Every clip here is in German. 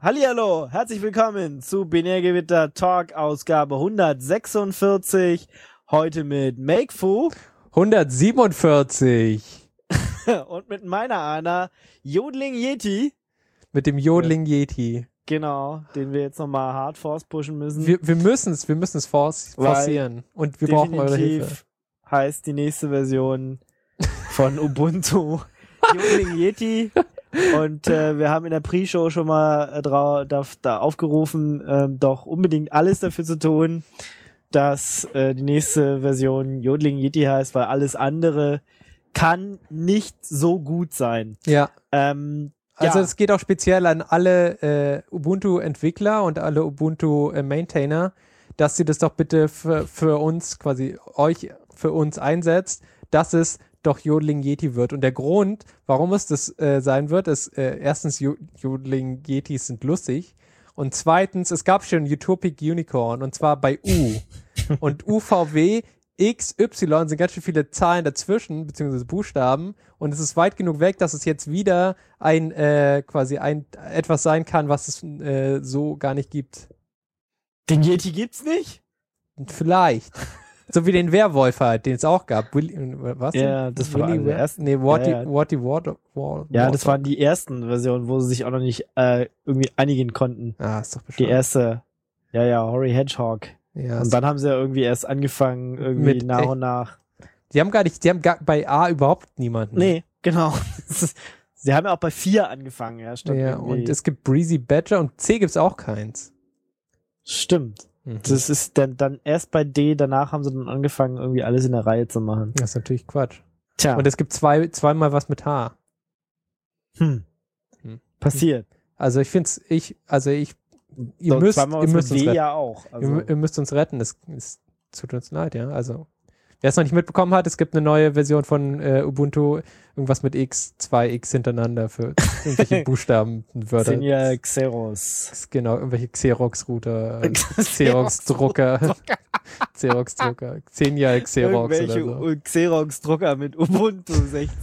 Hallihallo, herzlich willkommen zu Binärgewitter Talk Ausgabe 146. Heute mit Makefu 147. und mit meiner Anna Jodling Yeti. Mit dem Jodling Yeti. Genau, den wir jetzt nochmal hart force pushen müssen. Wir müssen es forcieren. Und wir brauchen eure Hilfe. Heißt die nächste Version von Ubuntu Jodling Yeti. Und wir haben in der Pre-Show schon mal da aufgerufen, doch unbedingt alles dafür zu tun, dass die nächste Version Jodling Yeti heißt, weil alles kann nicht so gut sein. Ja. Also es geht auch speziell an alle Ubuntu-Entwickler und alle Ubuntu-Maintainer, dass sie das doch bitte für uns, quasi euch für uns einsetzt, dass es doch Jodling Yeti wird. Und der Grund, warum es das sein wird, ist erstens, Jodling Yetis sind lustig und zweitens, es gab schon Utopic Unicorn und zwar bei U. Und UVW, X, Y sind ganz schön viele Zahlen dazwischen, beziehungsweise Buchstaben, und es ist weit genug weg, dass es jetzt wieder etwas sein kann, was es so gar nicht gibt. Den Yeti gibt's nicht? Vielleicht. So wie den Werwolf halt, den es auch gab. Was? Ja, das war die ersten. Nee, Ja, das waren die ersten Versionen, wo sie sich auch noch nicht irgendwie einigen konnten. Ah, ist doch bescheuert. Die erste. Ja, Horry Hedgehog. Ja, und dann haben sie ja irgendwie erst angefangen, irgendwie nach und nach. Die haben bei A überhaupt niemanden. Nee, genau. Sie haben ja auch bei 4 angefangen, ja, stimmt. Ja, und es gibt Breezy Badger und C gibt's auch keins. Stimmt. Das ist dann erst bei D, danach haben sie dann angefangen, irgendwie alles in der Reihe zu machen. Das ist natürlich Quatsch. Tja. Und es gibt zweimal was mit H. Passiert. Also ihr müsst uns retten. Ja auch. Also. Ihr müsst uns retten. Es tut uns leid, ja. Also wer es noch nicht mitbekommen hat, es gibt eine neue Version von Ubuntu, irgendwas mit X, 2X hintereinander für irgendwelche Buchstabenwörter. 10 Jahre Xerox. Genau, irgendwelche Xerox-Router, Xerox-Drucker. Xerox-Drucker. 10 Jahre Xerox irgendwelche oder so. Xerox-Drucker mit Ubuntu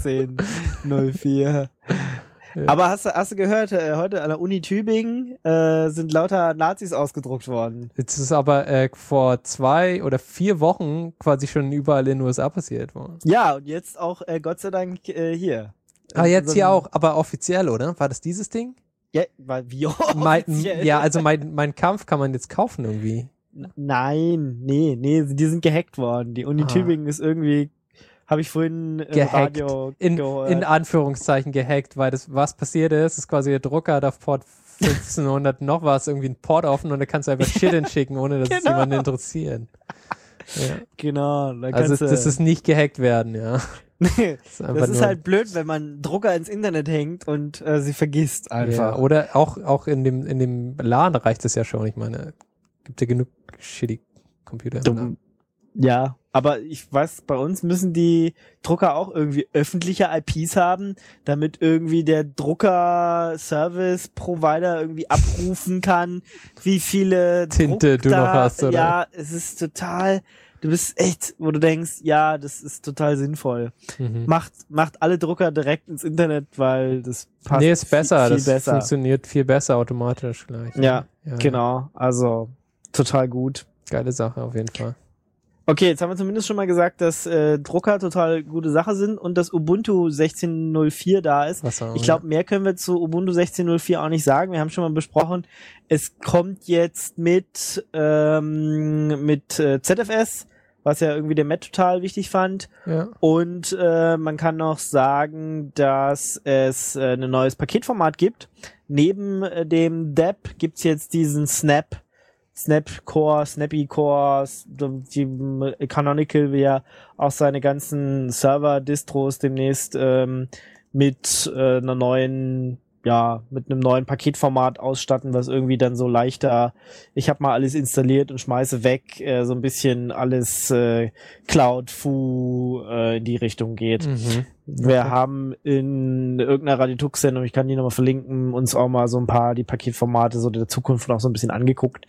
16.04. Ja. Aber hast du gehört, heute an der Uni Tübingen sind lauter Nazis ausgedruckt worden. Jetzt ist aber vor 2 oder 4 Wochen quasi schon überall in den USA passiert worden. Ja, und jetzt auch Gott sei Dank hier. Ah, jetzt hier auch, aber offiziell, oder? War das dieses Ding? Ja, wie offiziell? Ja, also mein Kampf kann man jetzt kaufen irgendwie. Nein, nee, die sind gehackt worden. Die Uni Tübingen ist irgendwie, habe ich vorhin im Radio gehört. In Anführungszeichen gehackt, weil was passiert ist quasi der Drucker da Port 1500 noch was, irgendwie ein Port offen und da kannst du einfach Shit hinschicken, ohne dass es jemanden interessiert. Ja. Genau. Also das ist nicht gehackt werden, ja. Nee, das ist halt blöd, wenn man Drucker ins Internet hängt und sie vergisst einfach. Ja, oder auch in dem LAN reicht es ja schon. Ich meine, gibt ja genug shitty Computer. Ja, aber ich weiß, bei uns müssen die Drucker auch irgendwie öffentliche IPs haben, damit irgendwie der Drucker-Service-Provider irgendwie abrufen kann, wie viele Tinte du noch hast, oder? Ja, es ist total, du bist echt, wo du denkst, ja, das ist total sinnvoll. Macht alle Drucker direkt ins Internet, weil das passt. Nee, ist besser, viel das besser. Funktioniert viel besser automatisch gleich. Ja, genau, also total gut. Geile Sache auf jeden Fall. Okay, jetzt haben wir zumindest schon mal gesagt, dass Drucker total gute Sache sind und dass Ubuntu 16.04 da ist. Ich glaube, mehr können wir zu Ubuntu 16.04 auch nicht sagen. Wir haben schon mal besprochen, es kommt jetzt mit ZFS, was ja irgendwie der Matt total wichtig fand. Ja. Und man kann noch sagen, dass es ein neues Paketformat gibt. Neben dem DEP gibt's jetzt diesen Snappy Core, die Canonical will ja auch seine ganzen Server-Distros demnächst mit einem neuen Paketformat ausstatten, was irgendwie dann so leichter, ich habe mal alles installiert und schmeiße weg, so ein bisschen alles Cloud-Fu in die Richtung geht. Wir haben in irgendeiner Radio-Tux-Sendung, ich kann die nochmal verlinken, uns auch mal so ein paar die Paketformate so der Zukunft noch so ein bisschen angeguckt.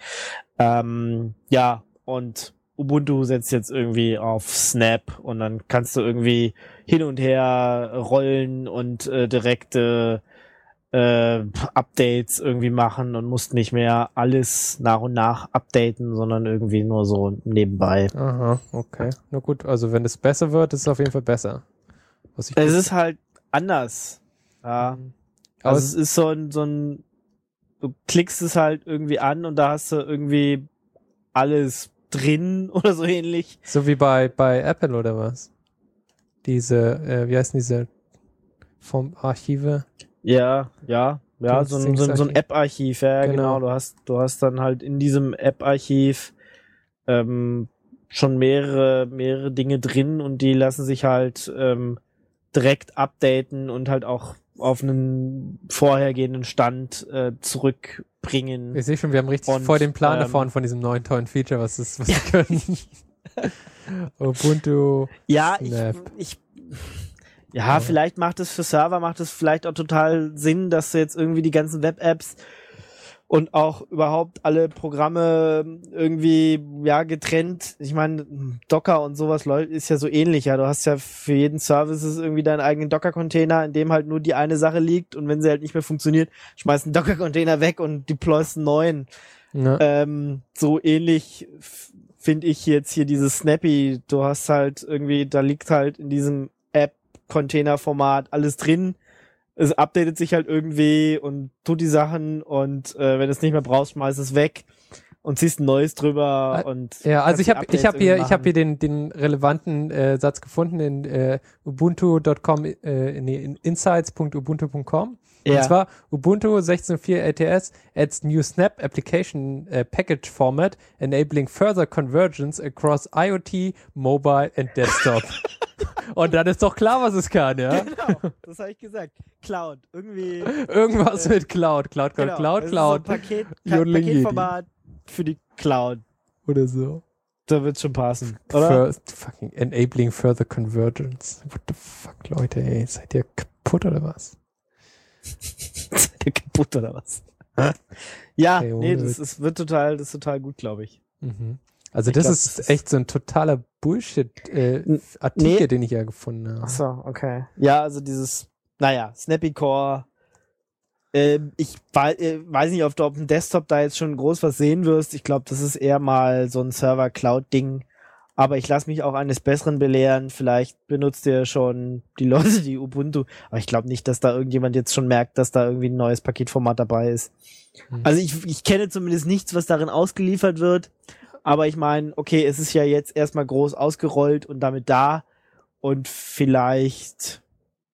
Und Ubuntu setzt jetzt irgendwie auf Snap und dann kannst du irgendwie hin und her rollen und direkte Updates irgendwie machen und musst nicht mehr alles nach und nach updaten, sondern irgendwie nur so nebenbei. Aha, okay. Na gut, also wenn es besser wird, ist es auf jeden Fall besser. Es ist halt anders. Ja. Also es ist so ein, du klickst es halt irgendwie an und da hast du irgendwie alles drin oder so ähnlich. So wie bei Apple oder was? Diese, wie heißen diese vom Archive? Ja, so ein App-Archiv, ja, genau. Du hast dann halt in diesem App-Archiv schon mehrere Dinge drin und die lassen sich halt direkt updaten und halt auch auf einen vorhergehenden Stand zurückbringen. Ich sehe schon, wir haben richtig voll den Plan davon von diesem neuen tollen Feature, was sie können. Ubuntu Snap. Vielleicht macht es für Server, vielleicht auch total Sinn, dass du jetzt irgendwie die ganzen Web-Apps und auch überhaupt alle Programme irgendwie, getrennt. Ich meine, Docker und sowas ist ja so ähnlich, ja. Du hast ja für jeden Service irgendwie deinen eigenen Docker-Container, in dem halt nur die eine Sache liegt und wenn sie halt nicht mehr funktioniert, schmeißt einen Docker-Container weg und deployst einen neuen. Ja. So ähnlich finde ich jetzt hier dieses Snappy. Du hast halt irgendwie, da liegt halt in diesem App-Container-Format alles drin. Es updatet sich halt irgendwie und tut die Sachen und wenn du es nicht mehr brauchst, schmeißt es weg und ziehst ein neues drüber und ja, also ich habe hier den relevanten Satz gefunden in ubuntu.com in insights.ubuntu.com. Ja. Und zwar Ubuntu 16.4 LTS adds new Snap application package format enabling further convergence across IoT, mobile and desktop. Und dann ist doch klar, was es kann, ja? Genau, das habe ich gesagt. Cloud, irgendwie. Irgendwas mit Cloud. Cloud. So Paketformat für die Cloud. Oder so. Da wird's schon passen, oder? Fucking enabling further convergence. What the fuck, Leute, ey. Seid ihr kaputt oder was? Seid ihr kaputt oder was? Ja, okay, nee, das ist total gut, glaube ich. Mhm. Also das ist echt so ein totaler Bullshit-Artikel, den ich ja gefunden habe. Ach so, okay. Ja, also dieses, Snappy Core. Ich weiß nicht, ob du auf dem Desktop da jetzt schon groß was sehen wirst. Ich glaube, das ist eher mal so ein Server-Cloud-Ding. Aber ich lasse mich auch eines Besseren belehren. Vielleicht benutzt ihr schon die Leute die Ubuntu. Aber ich glaube nicht, dass da irgendjemand jetzt schon merkt, dass da irgendwie ein neues Paketformat dabei ist. Also ich kenne zumindest nichts, was darin ausgeliefert wird. Aber ich meine, okay, es ist ja jetzt erstmal groß ausgerollt und damit da. Und vielleicht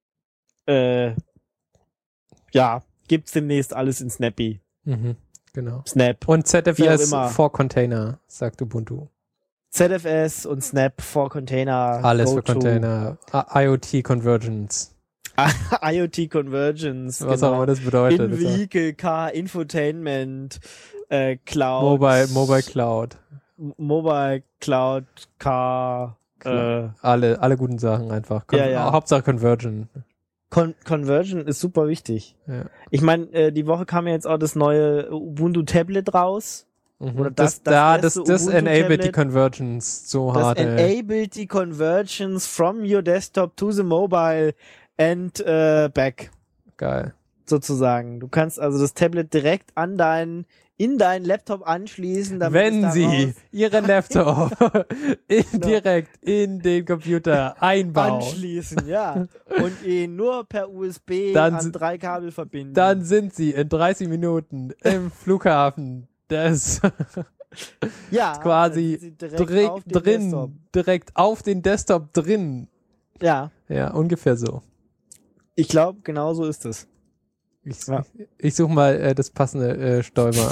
gibt's demnächst alles in Snappy. Mhm, genau. Snap. Und ZFS for Container, sagt Ubuntu. ZFS und Snap for Container. Alles für Container. IoT Convergence. IoT Convergence. Was auch immer das bedeutet. In-Vehicle Car Infotainment Cloud. Mobile Cloud. Mobile Cloud Car. Alle guten Sachen einfach. Hauptsache Convergent. Conversion ist super wichtig. Ja. Ich meine, die Woche kam ja jetzt auch das neue Ubuntu Tablet raus. Mhm. Oder das enabled die Convergence so hart. Das enabled die Convergence from your desktop to the mobile and back. Geil. Sozusagen. Du kannst also das Tablet direkt in deinen Laptop anschließen. Wenn Sie Ihren Laptop direkt in den Computer einbauen. Anschließen, ja. Und ihn nur per USB an 3 Kabel verbinden. Dann sind Sie in 30 Minuten im Flughafen des quasi direkt auf den Desktop drin. Ja. Ja, ungefähr so. Ich glaube, genau so ist es. Ich suche mal das passende Stäuber.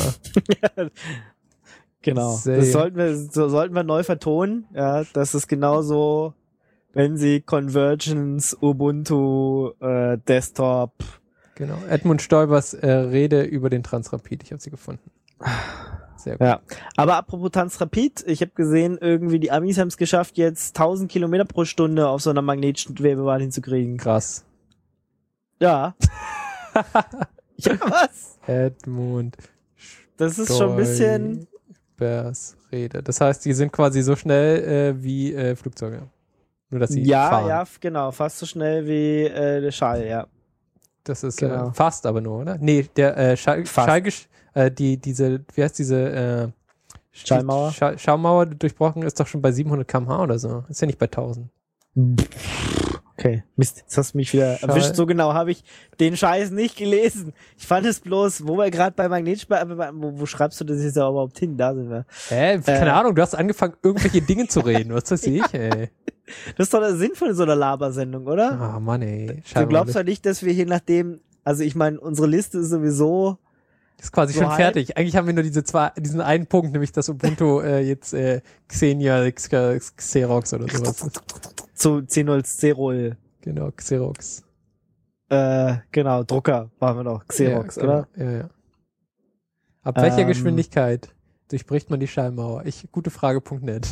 Genau. Das sollten wir neu vertonen. Ja, das ist genauso, wenn Sie Convergence, Ubuntu, Desktop. Genau. Edmund Stoibers Rede über den Transrapid. Ich habe sie gefunden. Sehr gut. Ja. Aber apropos Transrapid, ich habe gesehen, irgendwie die Amis haben es geschafft, jetzt 1000 Kilometer pro Stunde auf so einer Magnetschwebebahn hinzukriegen. Krass. Ja. Ja, was? Edmund. Das ist schon ein bisschen. Rede. Das heißt, die sind quasi so schnell wie Flugzeuge. Nur, dass sie fahren. Ja, genau. Fast so schnell wie der Schall, ja. Das ist fast aber nur, oder? Nee, der Schalke, diese, wie heißt diese Schallmauer? Schallmauer durchbrochen ist doch schon bei 700 km/h oder so. Ist ja nicht bei 1000. Okay, Mist, jetzt hast du mich wieder erwischt. So genau habe ich den Scheiß nicht gelesen. Ich fand es bloß, wo wir gerade bei wo schreibst du das jetzt überhaupt hin? Da sind wir. Keine Ahnung, du hast angefangen, irgendwelche Dinge zu reden. Was weiß ich, ey. Das ist doch der Sinn von so einer Labersendung, oder? Ah, Mann, ey. Du glaubst doch nicht, dass wir hier also ich meine, unsere Liste ist sowieso... Ist quasi so schon fertig. Eigentlich haben wir nur diesen einen Punkt, nämlich das Ubuntu jetzt Xenia Xerox oder sowas. Zu C0 Genau, Xerox. Genau, Drucker waren wir noch. Xerox, oder? Ja. Ab welcher Geschwindigkeit durchbricht man die Schallmauer? Gutefrage.net.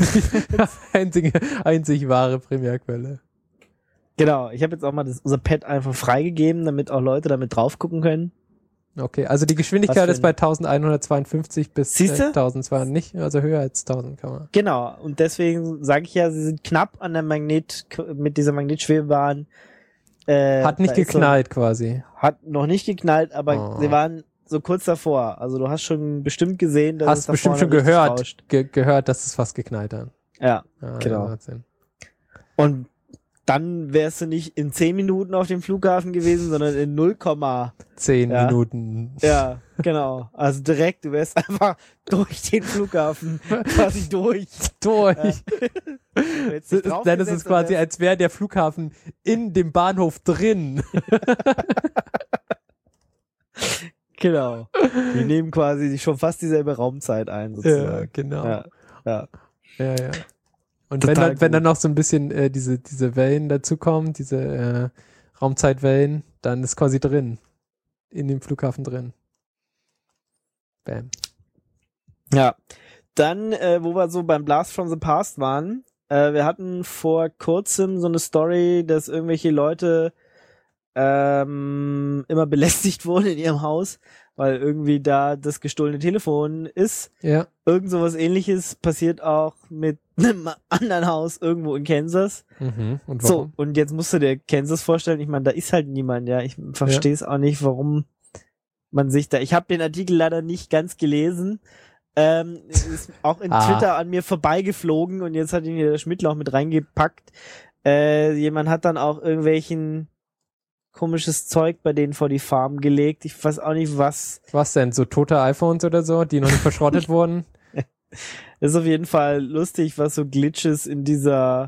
einzig wahre Primärquelle. Genau, ich habe jetzt auch mal unser Pad einfach freigegeben, damit auch Leute damit drauf gucken können. Okay, also die Geschwindigkeit ist bei 1152 bis 1200 nicht, also höher als 1000 kann man. Genau, und deswegen sage ich ja, sie sind knapp an der mit dieser Magnetschwebebahn. Hat nicht geknallt quasi. Hat noch nicht geknallt, aber sie waren so kurz davor. Also du hast schon bestimmt gesehen, dass es da bestimmt schon gehört, dass es fast geknallt hat. Ja, genau. Ja, und dann wärst du nicht in 10 Minuten auf dem Flughafen gewesen, sondern in 0,10 Minuten. Ja, genau. Also direkt, du wärst einfach durch den Flughafen quasi durch. Dann ist es quasi, als wäre der Flughafen in dem Bahnhof drin. Genau. Die nehmen quasi schon fast dieselbe Raumzeit ein, sozusagen. Ja, genau. Ja. Und wenn dann noch so ein bisschen diese Wellen dazukommen, diese Raumzeitwellen, dann ist quasi drin. In dem Flughafen drin. Bam. Ja. Dann, wo wir so beim Blast from the Past waren, wir hatten vor kurzem so eine Story, dass irgendwelche Leute immer belästigt wurden in ihrem Haus, weil irgendwie da das gestohlene Telefon ist. Ja. Irgend sowas Ähnliches passiert auch mit einem anderen Haus irgendwo in Kansas. Mhm. Und warum? So, und jetzt musst du dir Kansas vorstellen, ich meine, da ist halt niemand, ja. Ich verstehe es auch nicht, warum man sich da... Ich habe den Artikel leider nicht ganz gelesen. Ist auch in Twitter an mir vorbeigeflogen und jetzt hat ihn hier der Schmidtlauch mit reingepackt. Jemand hat dann auch irgendwelchen komisches Zeug bei denen vor die Farm gelegt. Ich weiß auch nicht, was. Was denn? So tote iPhones oder so, die noch nicht verschrottet wurden? Das ist auf jeden Fall lustig, was so Glitches in dieser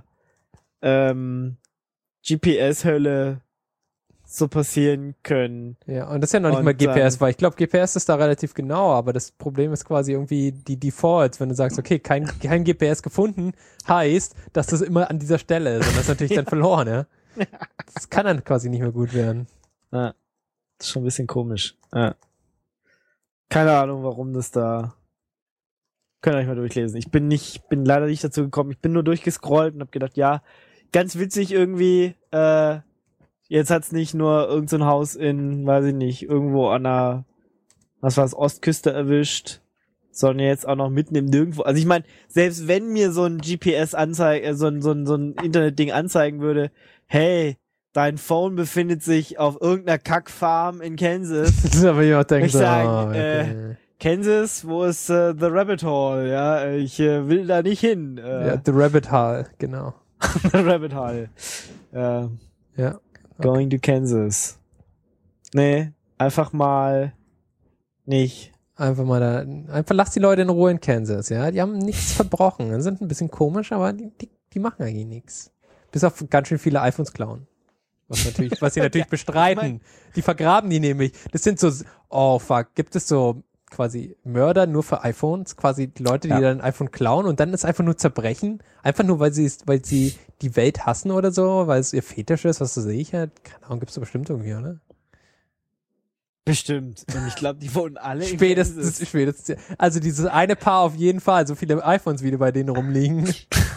GPS-Hölle so passieren können. Ja, und das ist ja noch nicht mal GPS, weil ich glaube, GPS ist da relativ genau, aber das Problem ist quasi irgendwie die Defaults, wenn du sagst, okay, kein GPS gefunden, heißt, dass das immer an dieser Stelle ist und das ist natürlich dann verloren, ja? Das kann dann quasi nicht mehr gut werden. Ja, das ist schon ein bisschen komisch. Ja. Keine Ahnung, warum das da... Könnt ihr euch mal durchlesen. Ich bin leider nicht dazu gekommen. Ich bin nur durchgescrollt und hab gedacht, ja, ganz witzig irgendwie, jetzt hat's nicht nur irgendein Haus in, weiß ich nicht, irgendwo an der, Ostküste erwischt, sondern jetzt auch noch mitten im Nirgendwo. Also ich meine, selbst wenn mir so ein GPS-Anzeige, so ein Internetding anzeigen würde, hey, dein Phone befindet sich auf irgendeiner Kackfarm in Kansas. Aber ich auch denke, ich sagen, okay. Kansas, wo ist the Rabbit Hole? Ja, ich will da nicht hin. Ja, the Rabbit Hole, genau. The Rabbit Hole. Ja. Okay. Going to Kansas. Nee, einfach mal nicht. Einfach lass die Leute in Ruhe in Kansas, ja. Die haben nichts verbrochen. Die sind ein bisschen komisch, aber die machen eigentlich nichts. Bis auf ganz schön viele iPhones klauen. Was sie natürlich bestreiten. Die vergraben die nämlich. Das sind so, oh fuck, gibt es so quasi Mörder nur für iPhones, quasi Leute, die dann ein iPhone klauen und dann ist einfach nur zerbrechen, einfach nur, weil sie die Welt hassen oder so, weil es ihr Fetisch ist, was sehe ich halt, keine Ahnung, gibt's doch bestimmt irgendwie, oder? Bestimmt. Und ich glaube, die wohnen alle spätestens. Also dieses eine Paar auf jeden Fall, so viele iPhones wieder bei denen rumliegen.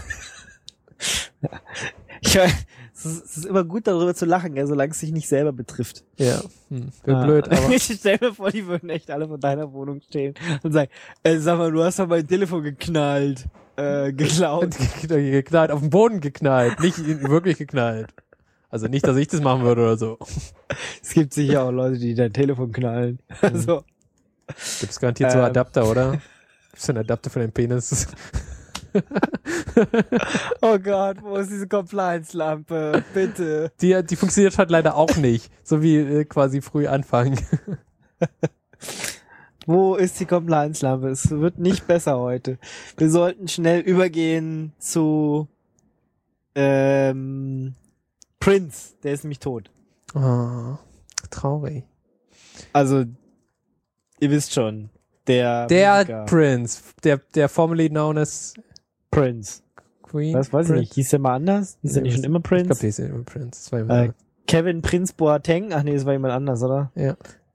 Es ist immer gut, darüber zu lachen, ja, solange es sich nicht selber betrifft. Ja, wäre blöd, aber... Ich stell mir vor, die würden echt alle vor deiner Wohnung stehen und sagen, sag mal, du hast doch mein Telefon geklaut. Geknallt, auf den Boden geknallt, nicht wirklich geknallt. Also nicht, dass ich das machen würde oder so. Es gibt sicher auch Leute, die dein Telefon knallen. Also. Gibt es garantiert so Adapter, oder? Gibt es einen Adapter für den Penis? Oh Gott, wo ist diese Compliance-Lampe? Bitte. Die funktioniert halt leider auch nicht. So wie quasi früh anfangen. Wo ist die Compliance-Lampe? Es wird nicht besser heute. Wir sollten schnell übergehen zu Prince. Der ist nämlich tot. Oh, traurig. Also, ihr wisst schon. Der Musiker. Prince. Der formerly known as Prince. Queen. Was weiß ich nicht. Hieß der mal anders? Hieß der nicht schon immer Prince? Ich glaube, der hieß immer Prince. Das war immer Kevin Prince Boateng? Ach nee, das war jemand anders, oder? Ja.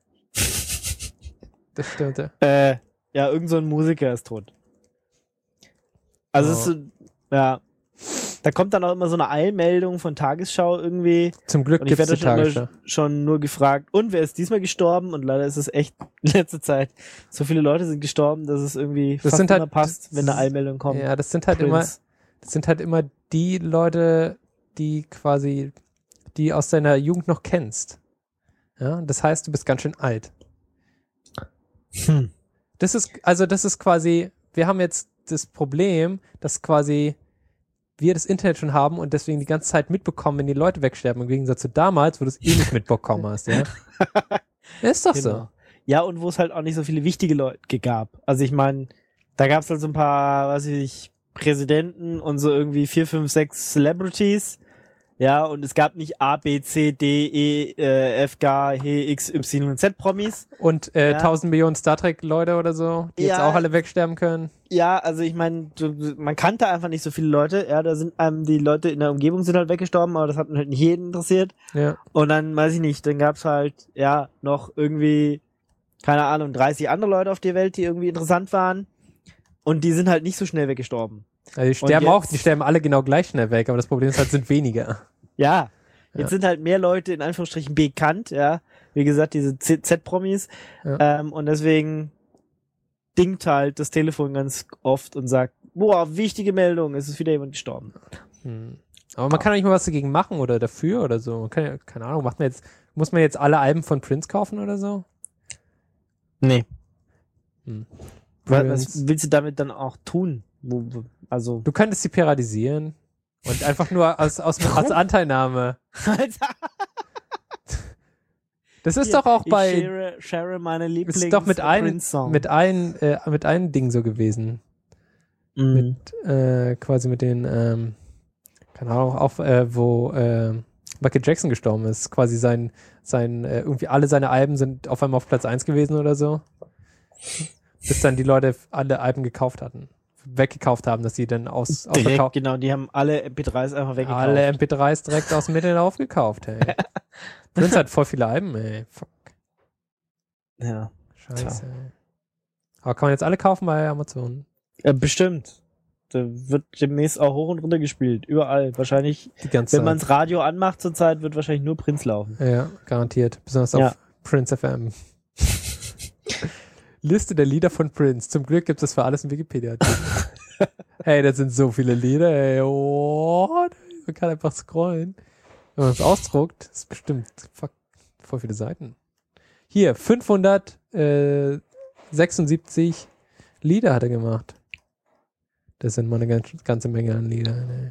Das stimmt, ja. Ja, irgend so ein Musiker ist tot. Also es ist, ja, da kommt dann auch immer so eine Eilmeldung von Tagesschau irgendwie. Zum Glück gibt es die Tagesschau. Schon nur gefragt, und wer ist diesmal gestorben? Und leider ist es echt in letzter Zeit, so viele Leute sind gestorben, dass es irgendwie das fast immer halt, passt, wenn eine Eilmeldung kommt. Ja, das sind halt immer die Leute, die aus deiner Jugend noch kennst. Ja, das heißt, du bist ganz schön alt. Das ist quasi, wir haben jetzt das Problem, dass quasi wir das Internet schon haben und deswegen die ganze Zeit mitbekommen, wenn die Leute wegsterben, im Gegensatz zu damals, wo du es eh nicht mitbekommen hast, ja. Ist doch so. Ja, und wo es halt auch nicht so viele wichtige Leute gab. Also ich meine, da gab es halt so ein paar, weiß ich nicht, Präsidenten und so irgendwie 4, 5, 6 Celebrities. Ja, und es gab nicht A, B, C, D, E, F, G, H, X, Y und Z Promis. Und 1000 Millionen Star Trek Leute oder so, die jetzt auch alle wegsterben können. Ja, also ich meine, man kannte einfach nicht so viele Leute. Ja, da sind einem die Leute in der Umgebung sind halt weggestorben, aber das hat halt nicht jeden interessiert. Ja. Und dann, weiß ich nicht, dann gab's halt, ja, noch irgendwie, keine Ahnung, 30 andere Leute auf der Welt, die irgendwie interessant waren. Und die sind halt nicht so schnell weggestorben. Also die sterben alle genau gleich schnell weg, aber das Problem ist halt, sind weniger. Ja, jetzt sind halt mehr Leute in Anführungsstrichen bekannt, ja. Wie gesagt, diese Z-Promis. Ja. Und deswegen dingt halt das Telefon ganz oft und sagt, boah, wichtige Meldung, es ist wieder jemand gestorben. Aber man kann doch nicht mal was dagegen machen oder dafür oder so. Man kann ja, keine Ahnung, muss man jetzt alle Alben von Prince kaufen oder so? Nee. Was willst du damit dann auch tun? Also du könntest sie piratisieren und einfach nur als Anteilnahme. Das ist doch auch bei share meine Lieblings. Das ist doch mit allen Dingen so gewesen. Quasi mit den keine Ahnung, auch wo Michael Jackson gestorben ist. Quasi sein irgendwie alle seine Alben sind auf einmal auf Platz 1 gewesen oder so. Bis dann die Leute alle Alben weggekauft haben, dass sie dann direkt, genau, die haben alle MP3s einfach weggekauft. Alle MP3s direkt aus dem Mittel aufgekauft, hey. Prince hat voll viele Alben, ey. Fuck. Ja. Scheiße, ey. Aber kann man jetzt alle kaufen bei Amazon? Bestimmt. Da wird demnächst auch hoch und runter gespielt. Überall. Wahrscheinlich, die ganze wenn man das Radio anmacht zurzeit, wird wahrscheinlich nur Prince laufen. Ja, garantiert. Besonders auf Prince FM. Liste der Lieder von Prince. Zum Glück gibt es für alles in Wikipedia. Hey, das sind so viele Lieder, ey. Oh, man kann einfach scrollen. Wenn man es ausdruckt, ist bestimmt voll viele Seiten. Hier, 576 Lieder hat er gemacht. Das sind mal eine ganze Menge an Liedern.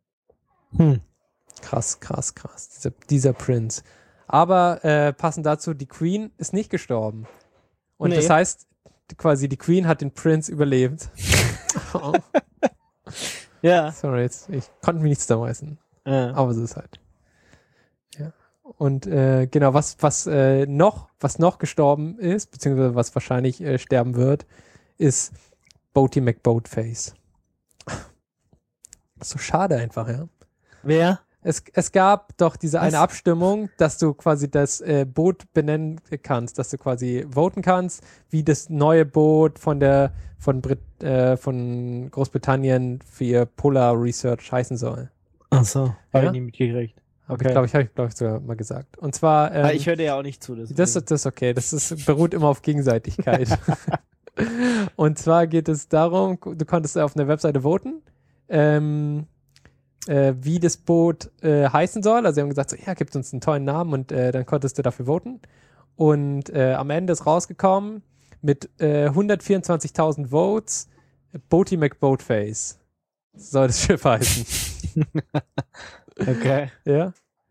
Krass. Dieser Prince. Aber passend dazu, die Queen ist nicht gestorben. Und das heißt, quasi die Queen hat den Prince überlebt. Oh. Ja. Sorry, ich konnte mich nicht zusammenreißen. Ja. Aber so ist es halt. Ja. Und genau, was noch gestorben ist, beziehungsweise was wahrscheinlich sterben wird, ist Boaty McBoatface. So schade einfach, ja. Wer? Es gab doch diese eine Abstimmung, dass du quasi das Boot benennen kannst, dass du quasi voten kannst, wie das neue Boot von Großbritannien für ihr Polar Research heißen soll. Ach so, habe ich nie mitgekriegt. Okay. Habe ich sogar mal gesagt. Und zwar ich höre dir ja auch nicht zu. Das ist okay, beruht immer auf Gegenseitigkeit. Und zwar geht es darum, du konntest auf einer Webseite voten, wie das Boot heißen soll. Also sie haben gesagt, so, ja, gibt uns einen tollen Namen und dann konntest du dafür voten. Und am Ende ist rausgekommen mit 124.000 Votes Boaty McBoatface. Soll das Schiff heißen. Okay. Ja.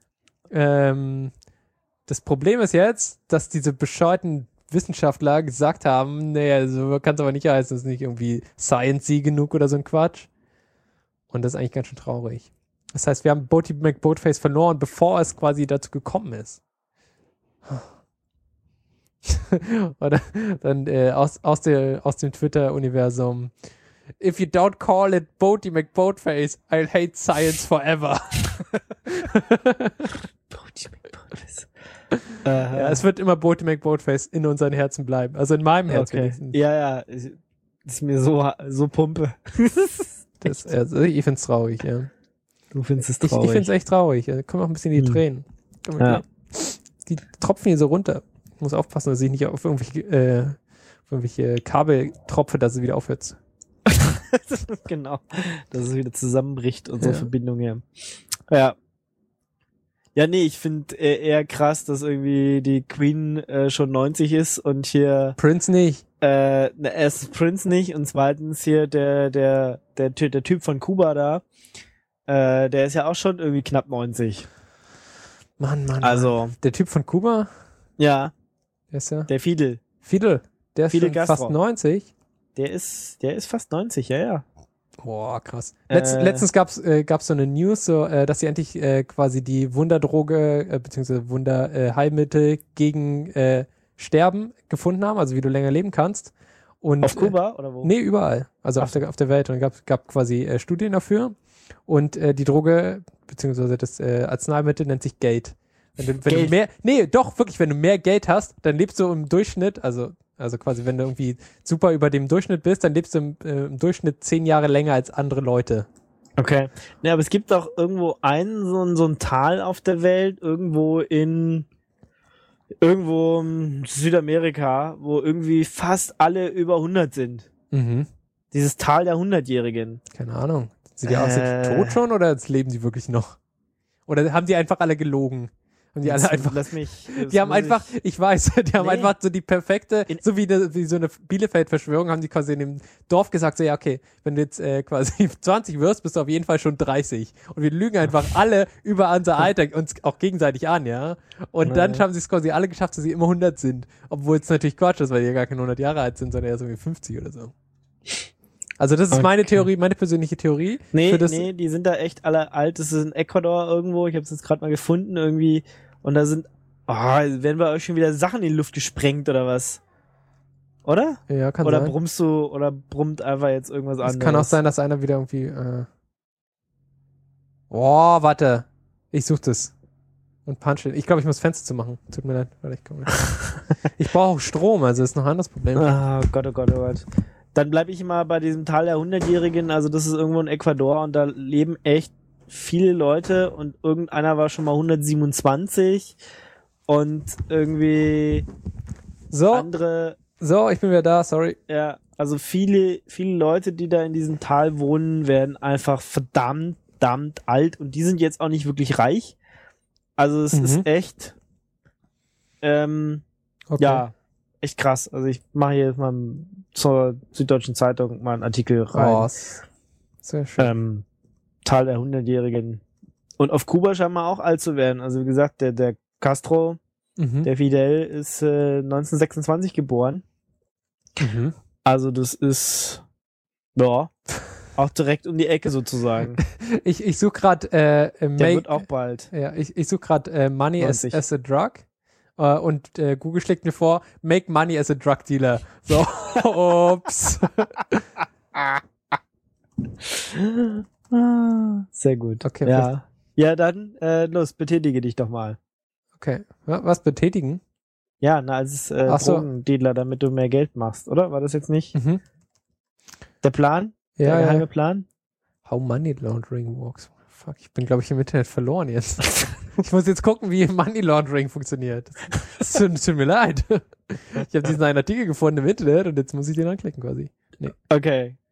Das Problem ist jetzt, dass diese bescheuerten Wissenschaftler gesagt haben, nee, so kann es aber nicht heißen, das ist nicht irgendwie Science-y genug oder so ein Quatsch. Und das ist eigentlich ganz schön traurig. Das heißt, wir haben Boaty McBoatface verloren, bevor es quasi dazu gekommen ist. Oder dann aus dem Twitter-Universum. If you don't call it Boaty McBoatface, I'll hate science forever. Boaty McBoatface. Ja, es wird immer Boaty McBoatface in unseren Herzen bleiben. Also in meinem Herz wenigstens. Ja, ist mir so Pumpe. Also ich find's traurig, ja. Du findest es traurig? Ich find's echt traurig. Da kommen auch ein bisschen die Tränen. Ja. Die tropfen hier so runter. Ich muss aufpassen, dass ich nicht auf irgendwelche Kabel tropfe, dass es wieder aufhört. Genau. Dass es wieder zusammenbricht, unsere Verbindung hier. Ja. Ja, nee, ich finde eher krass, dass irgendwie die Queen schon 90 ist und hier Prince nicht. Erstens Prince nicht und zweitens hier der Typ von Kuba da, der ist ja auch schon irgendwie knapp 90. Mann. Also Der Typ von Kuba? Ja. Der ist ja. Der Fidel. Der ist Fidel schon Castro. fast 90. Der ist fast 90, ja. Boah, krass. Letztens gab's so eine News, so, dass sie endlich quasi die Wunderdroge beziehungsweise Wunderheilmittel gegen Sterben gefunden haben, also wie du länger leben kannst. Und, auf Kuba oder wo? Nee, überall. Also auf der Welt. Und gab quasi Studien dafür. Und die Droge beziehungsweise das Arzneimittel nennt sich Geld. Wenn du mehr, nee, doch, wirklich, wenn du mehr Geld hast, dann lebst du im Durchschnitt, also quasi, wenn du irgendwie super über dem Durchschnitt bist, dann lebst du im Durchschnitt 10 Jahre länger als andere Leute. Okay. Ja, aber es gibt auch irgendwo so ein Tal auf der Welt, irgendwo in Südamerika, wo irgendwie fast alle über 100 sind. Mhm. Dieses Tal der 100-Jährigen. Keine Ahnung. Sind die tot schon oder jetzt leben die wirklich noch? Oder haben die einfach alle gelogen? Und die alle einfach, die haben einfach so die perfekte, so wie so eine Bielefeld-Verschwörung, haben die quasi in dem Dorf gesagt, so ja, okay, wenn du jetzt quasi 20 wirst, bist du auf jeden Fall schon 30. Und wir lügen einfach alle über unser Alter, uns auch gegenseitig an, ja. Und dann haben sie es quasi alle geschafft, dass sie immer 100 sind. Obwohl es natürlich Quatsch ist, weil die ja gar keine 100 Jahre alt sind, sondern eher so wie 50 oder so. Also das ist meine Theorie, meine persönliche Theorie. Nee, die sind da echt alle alt. Das ist in Ecuador irgendwo, ich habe es jetzt gerade mal gefunden irgendwie. Und da werden bei euch schon wieder Sachen in die Luft gesprengt oder was? Oder? Ja, kann oder sein. Brummst du, oder brummt einfach jetzt irgendwas anderes? Es kann auch sein, dass einer wieder irgendwie, warte. Ich such das. Und punch it. Ich glaube, ich muss Fenster zu machen. Tut mir leid. Ich brauche auch Strom, also ist noch ein anderes Problem. Oh Gott. Dann bleibe ich mal bei diesem Tal der 100-Jährigen. Also das ist irgendwo in Ecuador und da leben echt viele Leute und irgendeiner war schon mal 127 und irgendwie andere. So, ich bin wieder da, sorry. Ja, also viele Leute, die da in diesem Tal wohnen, werden einfach verdammt alt und die sind jetzt auch nicht wirklich reich. Also es ist echt ja, echt krass. Also ich mache hier jetzt mal zur Süddeutschen Zeitung mal einen Artikel rein. Sehr schön. Tal der 100-Jährigen. Und auf Kuba scheint man auch alt zu werden. Also wie gesagt, der Castro, der Fidel ist 1926 geboren. Mhm. Also das ist auch direkt um die Ecke sozusagen. Ich suche gerade der wird auch bald. Ja, ich suche gerade Money as a Drug. Und Google schlägt mir vor, make money as a drug dealer. So, ups. Sehr gut. Okay, ja. Ja, dann los, betätige dich doch mal. Okay. Was betätigen? Ja, als Drogendealer, damit du mehr Geld machst, oder? War das jetzt nicht der Plan? Der geheime Plan? How money laundering works. Fuck, ich bin, glaube ich, im Internet verloren jetzt. Ich muss jetzt gucken, wie Money Laundering funktioniert. Es tut mir leid. Ich habe diesen einen Artikel gefunden im Internet und jetzt muss ich den anklicken quasi. Nee. Okay.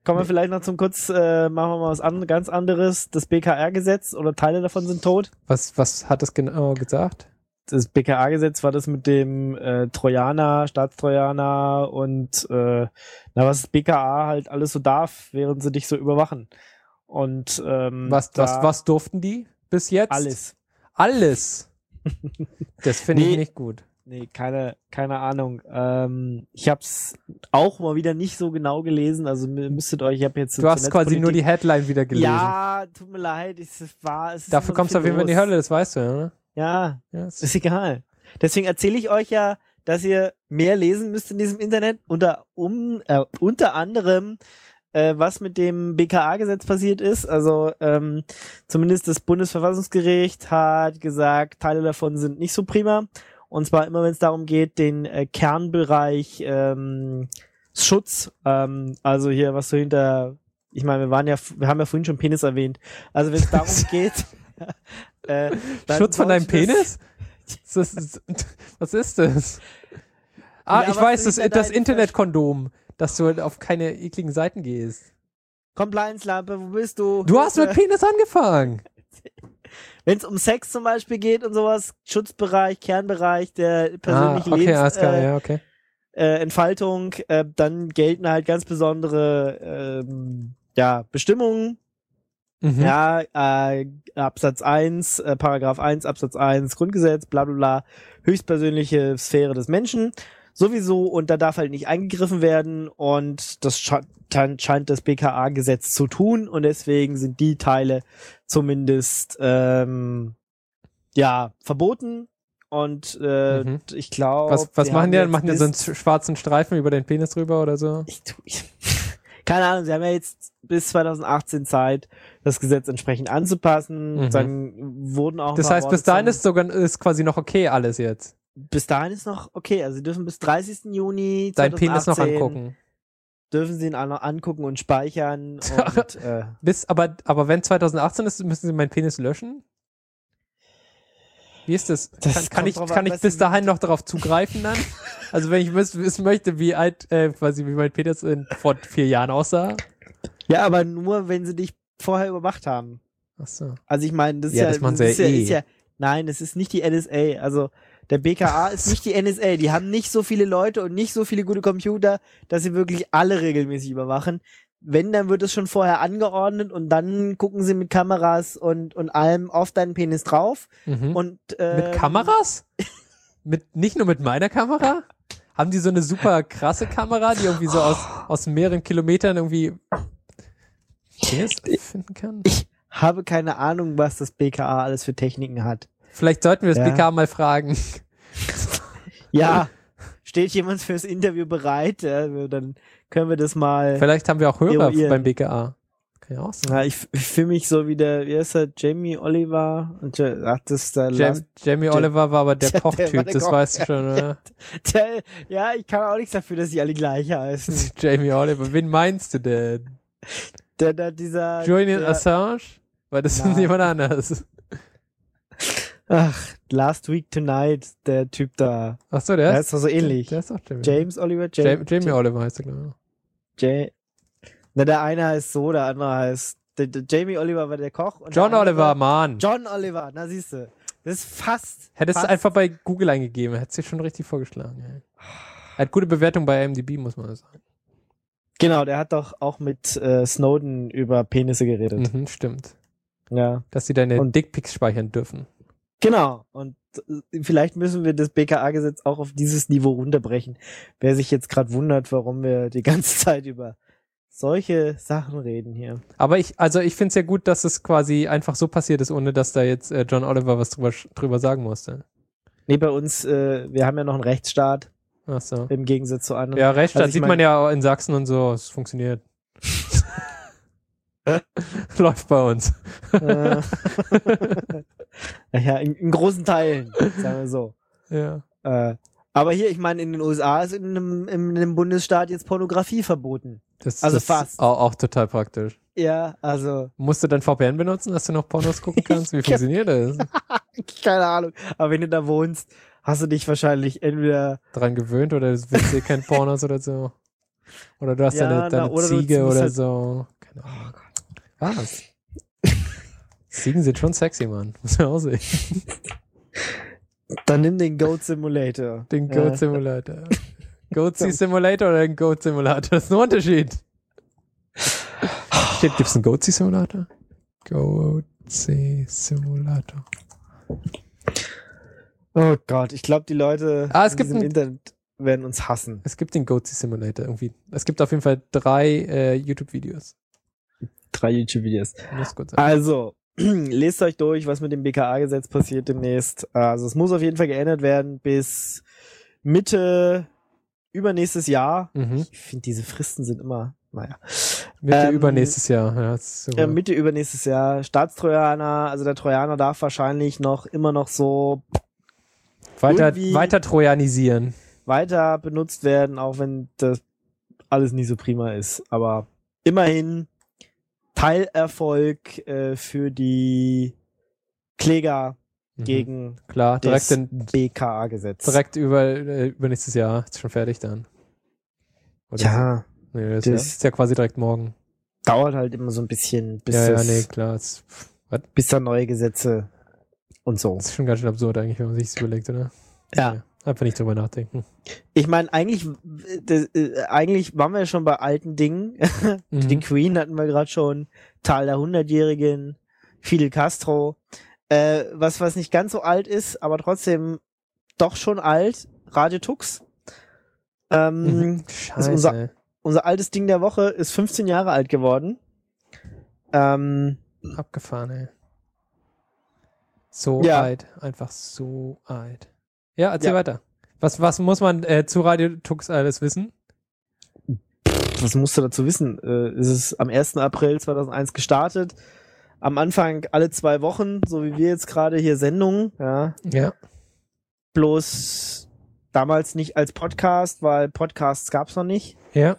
Kommen wir vielleicht noch zum kurz, machen wir mal was ganz anderes. Das BKA-Gesetz oder Teile davon sind tot. Was hat das genau gesagt? Das BKA-Gesetz war das mit dem Trojaner, Staatstrojaner und was das BKA halt alles so darf, während sie dich so überwachen. Und was durften die bis jetzt? Alles. Das finde ich nicht gut. Nee, keine Ahnung. Ich hab's auch mal wieder nicht so genau gelesen, also müsstet euch, ich habe jetzt... Du hast quasi nur die Headline wieder gelesen. Ja, tut mir leid, Dafür kommst du auf jeden Fall in die Hölle, das weißt du, oder? Ja, ist egal. Deswegen erzähle ich euch ja, dass ihr mehr lesen müsst in diesem Internet, unter anderem was mit dem BKA-Gesetz passiert ist. Also zumindest das Bundesverfassungsgericht hat gesagt, Teile davon sind nicht so prima. Und zwar immer, wenn es darum geht, den Kernbereich Schutz, also hier, was so hinter, ich meine, wir haben ja vorhin schon Penis erwähnt. Also wenn es darum geht, Schutz von deinem Penis? Was ist das? Ja, ich weiß, das Internetkondom, dass du auf keine ekligen Seiten gehst. Compliance-Lampe, wo bist du? Du hast mit Penis angefangen. Wenn es um Sex zum Beispiel geht und sowas, Schutzbereich, Kernbereich der persönlichen Entfaltung, dann gelten halt ganz besondere Bestimmungen. Mhm. Ja, Absatz 1, Paragraph 1, Absatz 1, Grundgesetz, bla bla bla, höchstpersönliche Sphäre des Menschen. Sowieso, und da darf halt nicht eingegriffen werden, und das scheint das BKA-Gesetz zu tun, und deswegen sind die Teile zumindest verboten, und ich glaube... Was machen die denn? Machen die so einen schwarzen Streifen über den Penis drüber oder so? Keine Ahnung, sie haben ja jetzt bis 2018 Zeit, das Gesetz entsprechend anzupassen. Dann wurden auch... Das heißt, bis dahin ist quasi noch okay alles jetzt? Bis dahin ist noch okay, also sie dürfen bis 30. Juni 2018 deinen Penis noch angucken. Dürfen sie ihn auch noch angucken und speichern. Und, aber wenn 2018 ist, müssen sie meinen Penis löschen? Wie ist das? Kann ich bis dahin noch darauf zugreifen dann? Also wenn ich wissen möchte, wie alt wie mein Penis vor 4 Jahren aussah? Ja, aber nur, wenn sie dich vorher überwacht haben. Ach so. Also ich meine, das nein, das ist nicht die NSA. Also der BKA ist nicht die NSA. Die haben nicht so viele Leute und nicht so viele gute Computer, dass sie wirklich alle regelmäßig überwachen. Wenn, dann wird es schon vorher angeordnet, und dann gucken sie mit Kameras und allem auf deinen Penis drauf. Mhm. Und mit Kameras? Nicht nur mit meiner Kamera? Haben die so eine super krasse Kamera, die irgendwie so aus mehreren Kilometern irgendwie Penis finden kann? Ich habe keine Ahnung, was das BKA alles für Techniken hat. Vielleicht sollten wir das BKA mal fragen. Ja, steht jemand fürs Interview bereit? Ja, dann können wir das mal. Vielleicht haben wir auch Hörer beim BKA. Kann ja auch sein. Ja, ich fühle mich so wie wie heißt der, Jamie Oliver? Und Jamie Oliver war aber der Kochtyp, das weißt du schon, oder? Ich kann auch nichts dafür, dass die alle gleich heißen. Jamie Oliver, wen meinst du denn? Dieser Julian Assange? Weil das ist jemand anderes. Ach, Last Week Tonight, der Typ da. Ach so, der ist doch so ähnlich. Der ist auch James Oliver. Jamie Oliver heißt er, glaube ich. Der eine heißt so, der andere heißt... Jamie Oliver war der Koch. Und John Oliver, Mann. John Oliver, na siehst du. Das ist fast... Hättest du einfach bei Google eingegeben, hättest du schon richtig vorgeschlagen. Ja. Er hat gute Bewertung bei IMDb, muss man sagen. Genau, der hat doch auch mit Snowden über Penisse geredet. Mhm, stimmt. Ja. Dass sie deine Dickpics speichern dürfen. Genau, und vielleicht müssen wir das BKA-Gesetz auch auf dieses Niveau runterbrechen. Wer sich jetzt gerade wundert, warum wir die ganze Zeit über solche Sachen reden hier. Aber ich finde es ja gut, dass es quasi einfach so passiert ist, ohne dass da jetzt John Oliver was drüber sagen musste. Nee, bei uns, wir haben ja noch einen Rechtsstaat. Ach so. Im Gegensatz zu anderen. Ja, Rechtsstaat sieht man ja in Sachsen und so, es funktioniert. Läuft bei uns. Ja, in großen Teilen, sagen wir so. Ja. Aber hier, ich meine, in den USA ist in einem Bundesstaat jetzt Pornografie verboten. Das fast. Auch total praktisch. Ja, also. Musst du dann VPN benutzen, dass du noch Pornos gucken kannst? Wie funktioniert das? Keine Ahnung. Aber wenn du da wohnst, hast du dich wahrscheinlich entweder dran gewöhnt oder das WC kennt Pornos oder so. Oder du hast deine Ziege oder halt so. Keine Ahnung. Was? Ziegen sind schon sexy, Mann. Muss man auch sehen. Dann nimm den Goat Simulator. Den Goat Simulator. Goat Simulator oder den Goat Simulator? Das ist ein Unterschied. Gibt es einen Goat Simulator? Goat Simulator. Oh Gott, ich glaube, die Leute im Internet werden uns hassen. Es gibt den Goat Simulator irgendwie. Es gibt auf jeden Fall 3 YouTube-Videos. 3 YouTube-Videos. Also, lest euch durch, was mit dem BKA-Gesetz passiert demnächst. Also es muss auf jeden Fall geändert werden bis Mitte übernächstes Jahr. Ich finde, diese Fristen sind immer, naja. Mitte übernächstes Jahr. Ja, Mitte übernächstes Jahr. Staatstrojaner, also der Trojaner darf wahrscheinlich immer noch so weiter trojanisieren. Weiter benutzt werden, auch wenn das alles nicht so prima ist. Aber immerhin Teilerfolg für die Kläger gegen das BKA-Gesetz. Direkt übernächstes Jahr. Ist schon fertig dann. Oder ja. Nee, das ist ja quasi direkt morgen. Dauert halt immer so ein bisschen, bis klar. Bis da neue Gesetze und so. Das ist schon ganz schön absurd eigentlich, wenn man sich das überlegt, oder? Ja. Einfach nicht drüber nachdenken. Ich meine, eigentlich waren wir ja schon bei alten Dingen. Die Queen hatten wir gerade schon, Tal der 100-Jährigen, Fidel Castro. Was nicht ganz so alt ist, aber trotzdem doch schon alt, Radio Tux. Scheiße. Unser altes Ding der Woche ist 15 Jahre alt geworden. Abgefahren, ey. So alt. Einfach so alt. Ja, erzähl weiter. Was muss man zu Radio Tux alles wissen? Was musst du dazu wissen? Es ist am 1. April 2001 gestartet. Am Anfang alle 2 Wochen, so wie wir jetzt gerade hier Sendungen. Ja. Bloß damals nicht als Podcast, weil Podcasts gab's noch nicht. Ja.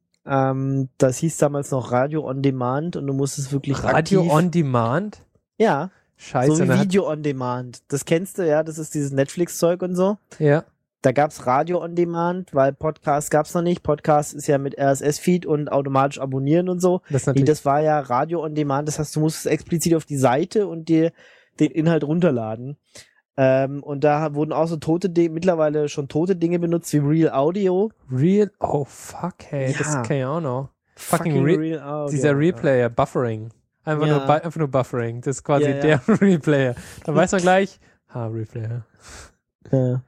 Das hieß damals noch Radio on Demand und du musstest wirklich Radio on Demand? Ja. Scheiße. So wie Video on Demand. Das kennst du, ja, das ist dieses Netflix-Zeug und so. Ja. Da gab's Radio on Demand, weil Podcast gab's noch nicht. Podcast ist ja mit RSS-Feed und automatisch abonnieren und so. Das war ja Radio on Demand, das heißt, du musstest explizit auf die Seite und dir den Inhalt runterladen. Und da wurden auch so mittlerweile schon tote Dinge benutzt, wie Real Audio. Oh fuck, hey, das kann ich auch noch. Fucking Real Audio. Dieser Replayer, Buffering. Einfach nur Buffering. Das ist quasi der Replayer. Da weiß man gleich, Replayer. Ja.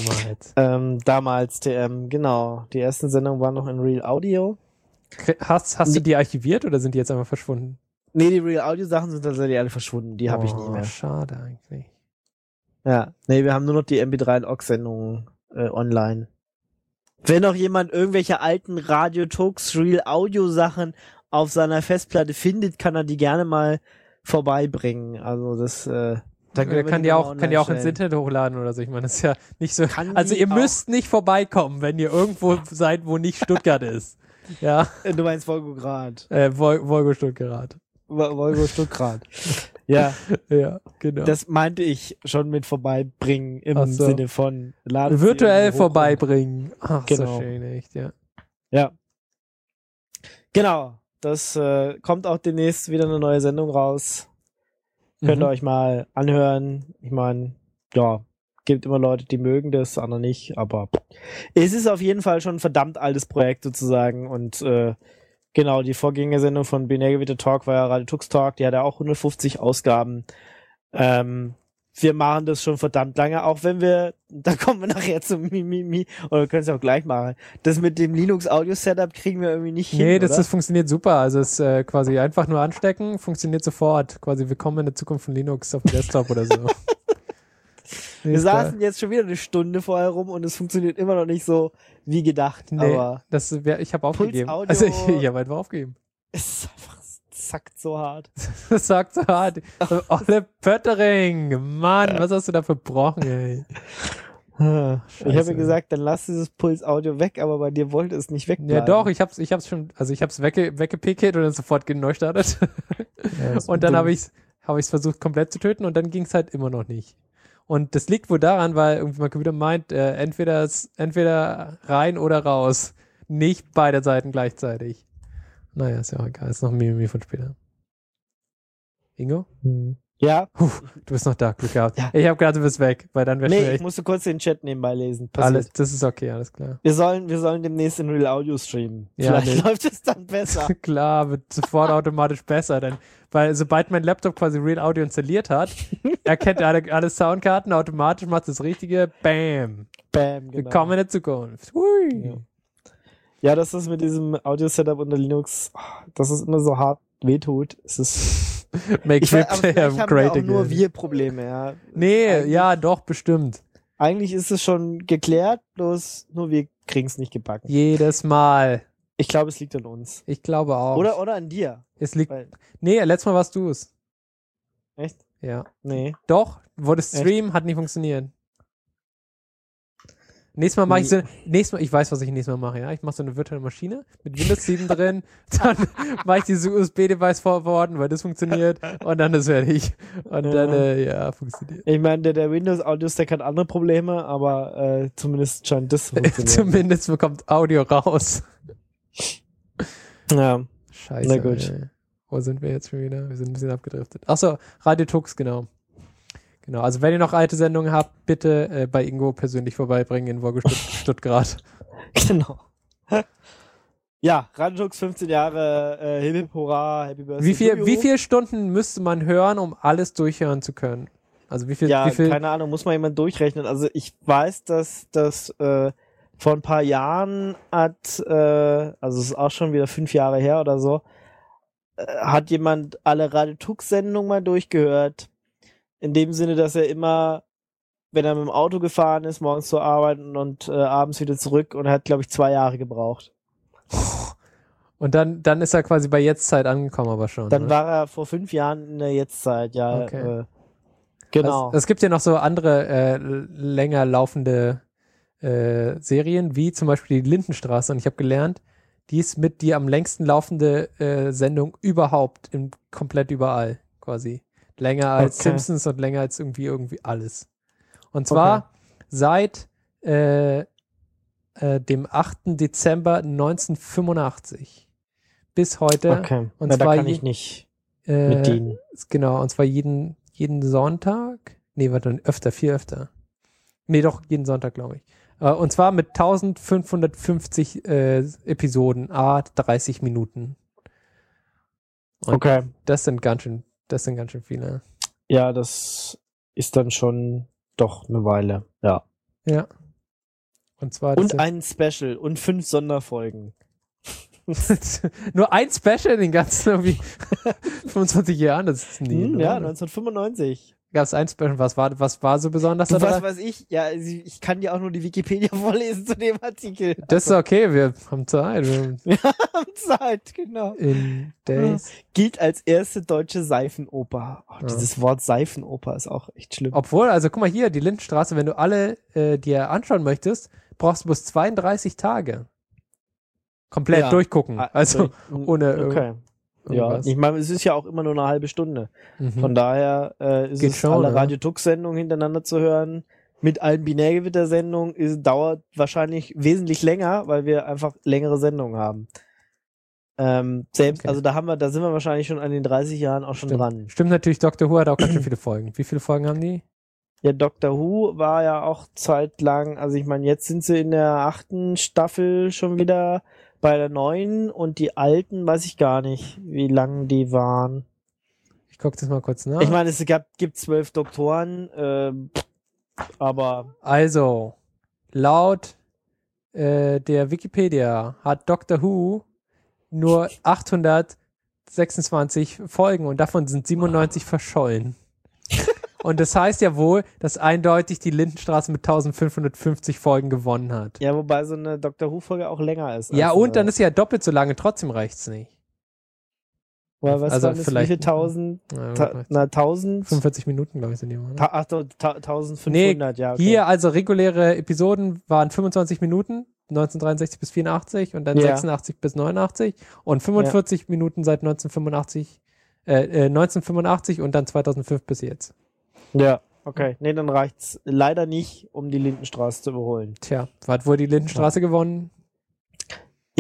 Damals. TM, genau. Die ersten Sendungen waren noch in Real Audio. Hast du die archiviert oder sind die jetzt einfach verschwunden? Nee, die Real Audio Sachen sind tatsächlich alle verschwunden. Die habe ich nicht mehr. Schade eigentlich. Ja, nee, wir haben nur noch die MP3 und OGG-Sendungen online. Wenn noch jemand irgendwelche alten Radio Tux Real Audio Sachen auf seiner Festplatte findet, kann er die gerne mal vorbeibringen. Also das kann die auch ins Internet hochladen oder so. Ich meine, das ist ja nicht so. Also ihr müsst nicht vorbeikommen, wenn ihr irgendwo seid, wo nicht Stuttgart ist. Ja. Du meinst Wolgograd. Volgo Stuttgart. Volgo Stuttgart. Ja. Ja, genau. Das meinte ich schon mit vorbeibringen im Sinne von laden. Virtuell vorbeibringen. Ach, genau. So schön, echt, ja. Ja. Genau. Das kommt auch demnächst wieder eine neue Sendung raus. Könnt ihr euch mal anhören. Ich meine, ja, gibt immer Leute, die mögen das, andere nicht, aber es ist auf jeden Fall schon ein verdammt altes Projekt sozusagen und genau, die Vorgängersendung von Binärgewitter Talk war ja Radio Tux Talk, die hat ja auch 150 Ausgaben. Wir machen das schon verdammt lange, auch wenn da kommen wir nachher zum Mimimi, oder wir können es auch gleich machen. Das mit dem Linux-Audio-Setup kriegen wir irgendwie nicht hin, Nee, das funktioniert super. Also es ist quasi einfach nur anstecken, funktioniert sofort. Quasi willkommen in der Zukunft von Linux auf dem Desktop oder so. Wir saßen jetzt schon wieder eine Stunde vorher rum und es funktioniert immer noch nicht so wie gedacht. Nee, aber ich habe aufgegeben. Also ich habe einfach aufgegeben. Es ist einfach zackt so hart. Das sagt so hart. Olle Pöttering, Mann, was hast du da verbrochen, ey? Ich habe ja gesagt, dann lass dieses Puls-Audio weg, aber bei dir wollte es nicht wegbleiben. Ja doch, ich hab's weggepicket und dann sofort neu startet. Ja, und dann habe ich's versucht komplett zu töten und dann ging's halt immer noch nicht. Und das liegt wohl daran, weil irgendwie mein Computer meint, entweder rein oder raus. Nicht beide Seiten gleichzeitig. Naja, ist ja auch egal. Ist noch ein Mimimi von später. Ingo? Ja. Du bist noch da, Glück gehabt. Ja. Ich habe gerade, du bist weg, weil dann wäre ich musste kurz den Chat nebenbei lesen. Alles, das ist okay, alles klar. Wir sollen demnächst in Real Audio streamen. Ja, vielleicht läuft es dann besser. Klar, wird sofort automatisch besser, denn weil sobald mein Laptop quasi Real Audio installiert hat, erkennt alle Soundkarten automatisch, macht das Richtige, bam. Bam, genau. Willkommen in der Zukunft. Hui. Ja, das ist mit diesem Audio-Setup unter Linux, dass es immer so hart wehtut. Es ist Make ich weiß, aber player haben great auch again. nur wir Probleme, ja. Nee, ja, doch, bestimmt. Eigentlich ist es schon geklärt, bloß nur wir kriegen es nicht gebacken. Jedes Mal. Ich glaube, es liegt an uns. Ich glaube auch. Oder an dir. Es liegt. Nee, letztes Mal warst du es. Echt? Ja. Nee. Doch, wurde Stream, hat nicht funktioniert. Nächstes Mal mache ich ich weiß, was ich nächstes Mal mache, ja. Ich mache so eine virtuelle Maschine mit Windows 7 drin, dann mache ich diese USB-Device forwarden, weil das funktioniert und dann ist fertig. Und dann, funktioniert. Ich meine, der Windows Audio Stack hat andere Probleme, aber zumindest scheint das zu funktionieren. Zumindest bekommt Audio raus. Ja. Scheiße. Na gut. Ey. Wo sind wir jetzt schon wieder? Wir sind ein bisschen abgedriftet. Achso, Radio Tux, genau. Genau, also wenn ihr noch alte Sendungen habt, bitte bei Ingo persönlich vorbeibringen in Wolke Stuttgart. Genau. Ja, Radio Tux 15 Jahre, hip hip hurra, happy birthday. Wie viele Stunden müsste man hören, um alles durchhören zu können? Also wie viel? Keine Ahnung, muss mal jemand durchrechnen. Also ich weiß, dass das vor ein paar Jahren also es ist auch schon wieder 5 Jahre her oder so, hat jemand alle Radio Tux Sendungen mal durchgehört. In dem Sinne, dass er immer, wenn er mit dem Auto gefahren ist, morgens zur Arbeit und abends wieder zurück und er hat, glaube ich, 2 Jahre gebraucht. Und dann ist er quasi bei Jetztzeit angekommen, aber schon. Dann war er vor 5 Jahren in der Jetztzeit, ja. Okay. Genau. Also, es gibt ja noch so andere länger laufende Serien, wie zum Beispiel die Lindenstraße. Und ich habe gelernt, die ist mit die am längsten laufende Sendung überhaupt, komplett überall quasi. Länger als Simpsons und länger als irgendwie alles. Und zwar seit dem 8. Dezember 1985 bis heute. Okay, und zwar da kann ich nicht mit dienen. Genau, und zwar jeden Sonntag. Nee, warte, viel öfter. Nee, doch, jeden Sonntag, glaube ich. Und zwar mit 1550 Episoden, 30 Minuten. Und das sind ganz schön viele. Ja, das ist dann schon doch eine Weile, ja. Ja. Und ein Special und 5 Sonderfolgen. Nur ein Special in den ganzen irgendwie 25 Jahren, das ist nie. Ja, 1995. Gab es ein Special, was war so besonders? Was weiß ich? Ja, ich kann dir auch nur die Wikipedia vorlesen zu dem Artikel. Das ist okay, wir haben Zeit. Wir haben Zeit, genau. In Days. Gilt als erste deutsche Seifenoper. Dieses Wort Seifenoper ist auch echt schlimm. Obwohl, also guck mal hier, die Lindenstraße, wenn du alle dir anschauen möchtest, brauchst du bloß 32 Tage. Komplett durchgucken. Also ohne irgendwas. Ja, ich meine, es ist ja auch immer nur eine halbe Stunde. Von daher ist es schon, alle Radio Tux-Sendungen hintereinander zu hören. Mit allen Binärgewitter-Sendungen dauert wahrscheinlich wesentlich länger, weil wir einfach längere Sendungen haben. Also da sind wir wahrscheinlich schon an den 30 Jahren auch schon dran. Stimmt natürlich, Doctor Who hat auch ganz schön viele Folgen. Wie viele Folgen haben die? Ja, Doctor Who war ja auch zeitlang, also ich meine, jetzt sind sie in der 8. Staffel schon wieder bei der 9. und die alten weiß ich gar nicht, wie lang die waren. Ich gucke das mal kurz nach. Ich meine, es gibt 12 Doktoren, aber... Also, laut der Wikipedia hat Doctor Who nur 826 Folgen und davon sind 97 verschollen. Und das heißt ja wohl, dass eindeutig die Lindenstraße mit 1550 Folgen gewonnen hat. Ja, wobei so eine Doctor Who-Folge auch länger ist. Ja, und dann ist sie ja doppelt so lange, trotzdem reicht's nicht. Weil was also waren das, vielleicht wie viel 1000? 1000? 45 Minuten, glaube ich, sind die immer. Ne? 1500, ja. Okay. Hier, also reguläre Episoden waren 25 Minuten, 1963 bis 84 und dann 86 bis 89 und 45 Minuten seit 1985 und dann 2005 bis jetzt. Ja, okay. Nee, dann reicht's leider nicht, um die Lindenstraße zu überholen. Tja, hat wohl die Lindenstraße gewonnen?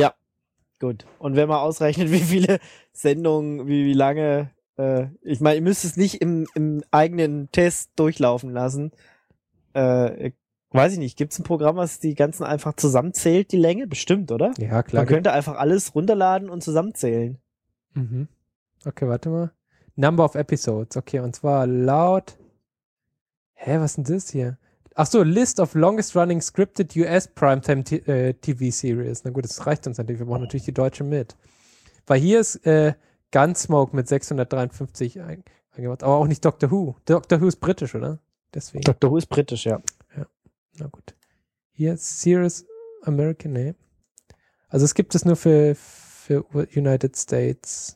Gut. Und wenn man ausrechnet, wie viele Sendungen, wie lange, ich meine, ihr müsst es nicht im eigenen Test durchlaufen lassen. Weiß ich nicht, gibt's ein Programm, was die ganzen einfach zusammenzählt, die Länge? Bestimmt, oder? Ja, klar. Man könnte einfach alles runterladen und zusammenzählen. Mhm. Okay, warte mal. Number of Episodes. Okay, und zwar laut... was ist denn das hier? Ach so, List of longest running scripted US Primetime TV Series. Na gut, das reicht uns natürlich. Wir brauchen natürlich die deutsche mit. Weil hier ist Gunsmoke mit 653 eingebaut. Aber auch nicht Doctor Who. Doctor Who ist britisch, oder? Deswegen. Doctor Who ist britisch, ja. Ja, na gut. Hier ist Series American, nee. Also es gibt es nur für United States.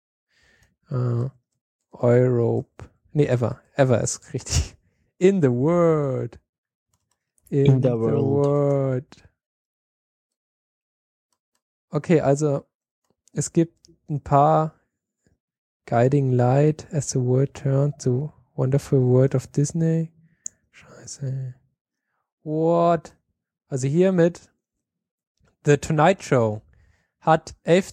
Europe. Nee, Ever. Ever ist richtig. In the world. In the world. Okay, also es gibt ein paar Guiding Light as the world turned to Wonderful World of Disney. Scheiße. What? Also hier mit The Tonight Show hat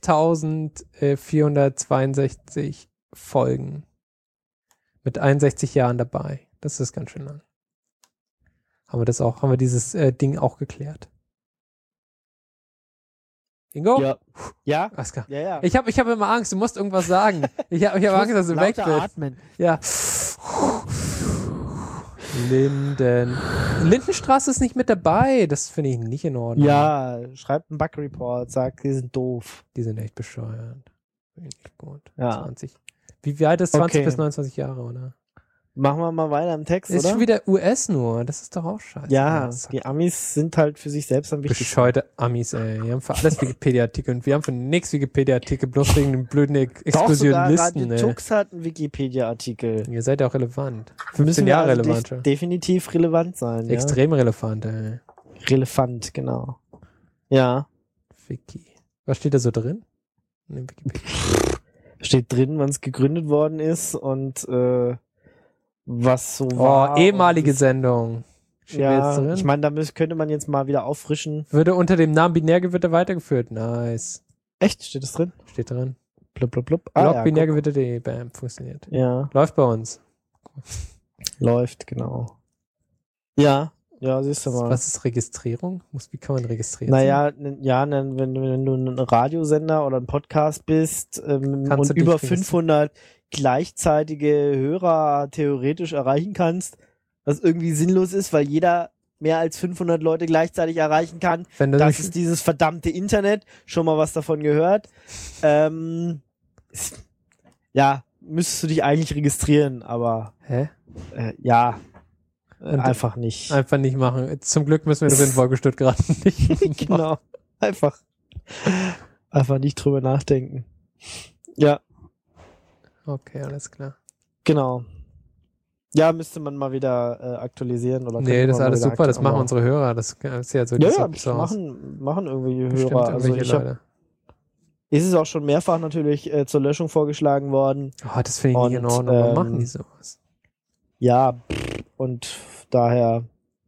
11.462 Folgen. Mit 61 Jahren dabei. Das ist ganz schön lang. Haben wir dieses Ding auch geklärt. Ingo? Ja. Ja? Aska. Ja. Ich hab immer Angst, du musst irgendwas sagen. Ich hab Angst, dass du weg bist. Atmen. Ja. Lindenstraße ist nicht mit dabei. Das finde ich nicht in Ordnung. Ja, schreibt einen Bug-Report, sagt, die sind doof. Die sind echt bescheuert. Nicht gut. Ja. 20. Wie alt ist 20 bis 29 Jahre, oder? Machen wir mal weiter im Text, Ist oder? schon wieder US nur. Das ist doch auch scheiße. Ja, die Amis sind halt für sich selbst am wichtigsten. Bescheute Amis, ey. Die haben für alles Wikipedia-Artikel und wir haben für nichts Wikipedia-Artikel, bloß wegen den blöden Exkursionisten, ey. Tux hat einen Wikipedia-Artikel. Ihr seid ja auch relevant. 15 Jahre also relevant schon. Definitiv relevant sein, ja. Extrem relevant, ey. Relevant, genau. Ja. Wiki. Was steht da so drin? In dem Wikipedia. Steht drin, wann es gegründet worden ist und was so war. Ehemalige Sendung. Ja, ich meine, da könnte man jetzt mal wieder auffrischen. Würde unter dem Namen Binärgewitter weitergeführt. Nice. Echt? Steht das drin? Steht drin. Blub, blub, blub. Blog binärgewitter.de. Bam, funktioniert. Ja. Läuft bei uns. Läuft, genau. Ja, siehst du mal. Was ist Registrierung? Wie kann man registrieren? Naja, wenn du ein Radiosender oder ein Podcast bist und über 500 gleichzeitige Hörer theoretisch erreichen kannst, was irgendwie sinnlos ist, weil jeder mehr als 500 Leute gleichzeitig erreichen kann. Das ist dieses verdammte Internet. Schon mal was davon gehört. Ja, müsstest du dich eigentlich registrieren, aber ja, einfach nicht. Einfach nicht machen. Zum Glück müssen wir das in Folge Stuttgart nicht. Genau. Einfach nicht drüber nachdenken. Ja. Okay, alles klar. Genau. Ja, müsste man mal wieder aktualisieren. Oder nee, das ist alles super, das machen unsere Hörer. Das ist ja so die machen irgendwie Hörer. Also ist es auch schon mehrfach natürlich zur Löschung vorgeschlagen worden. Das finde ich nicht in Ordnung. Warum machen die sowas? Ja, und daher...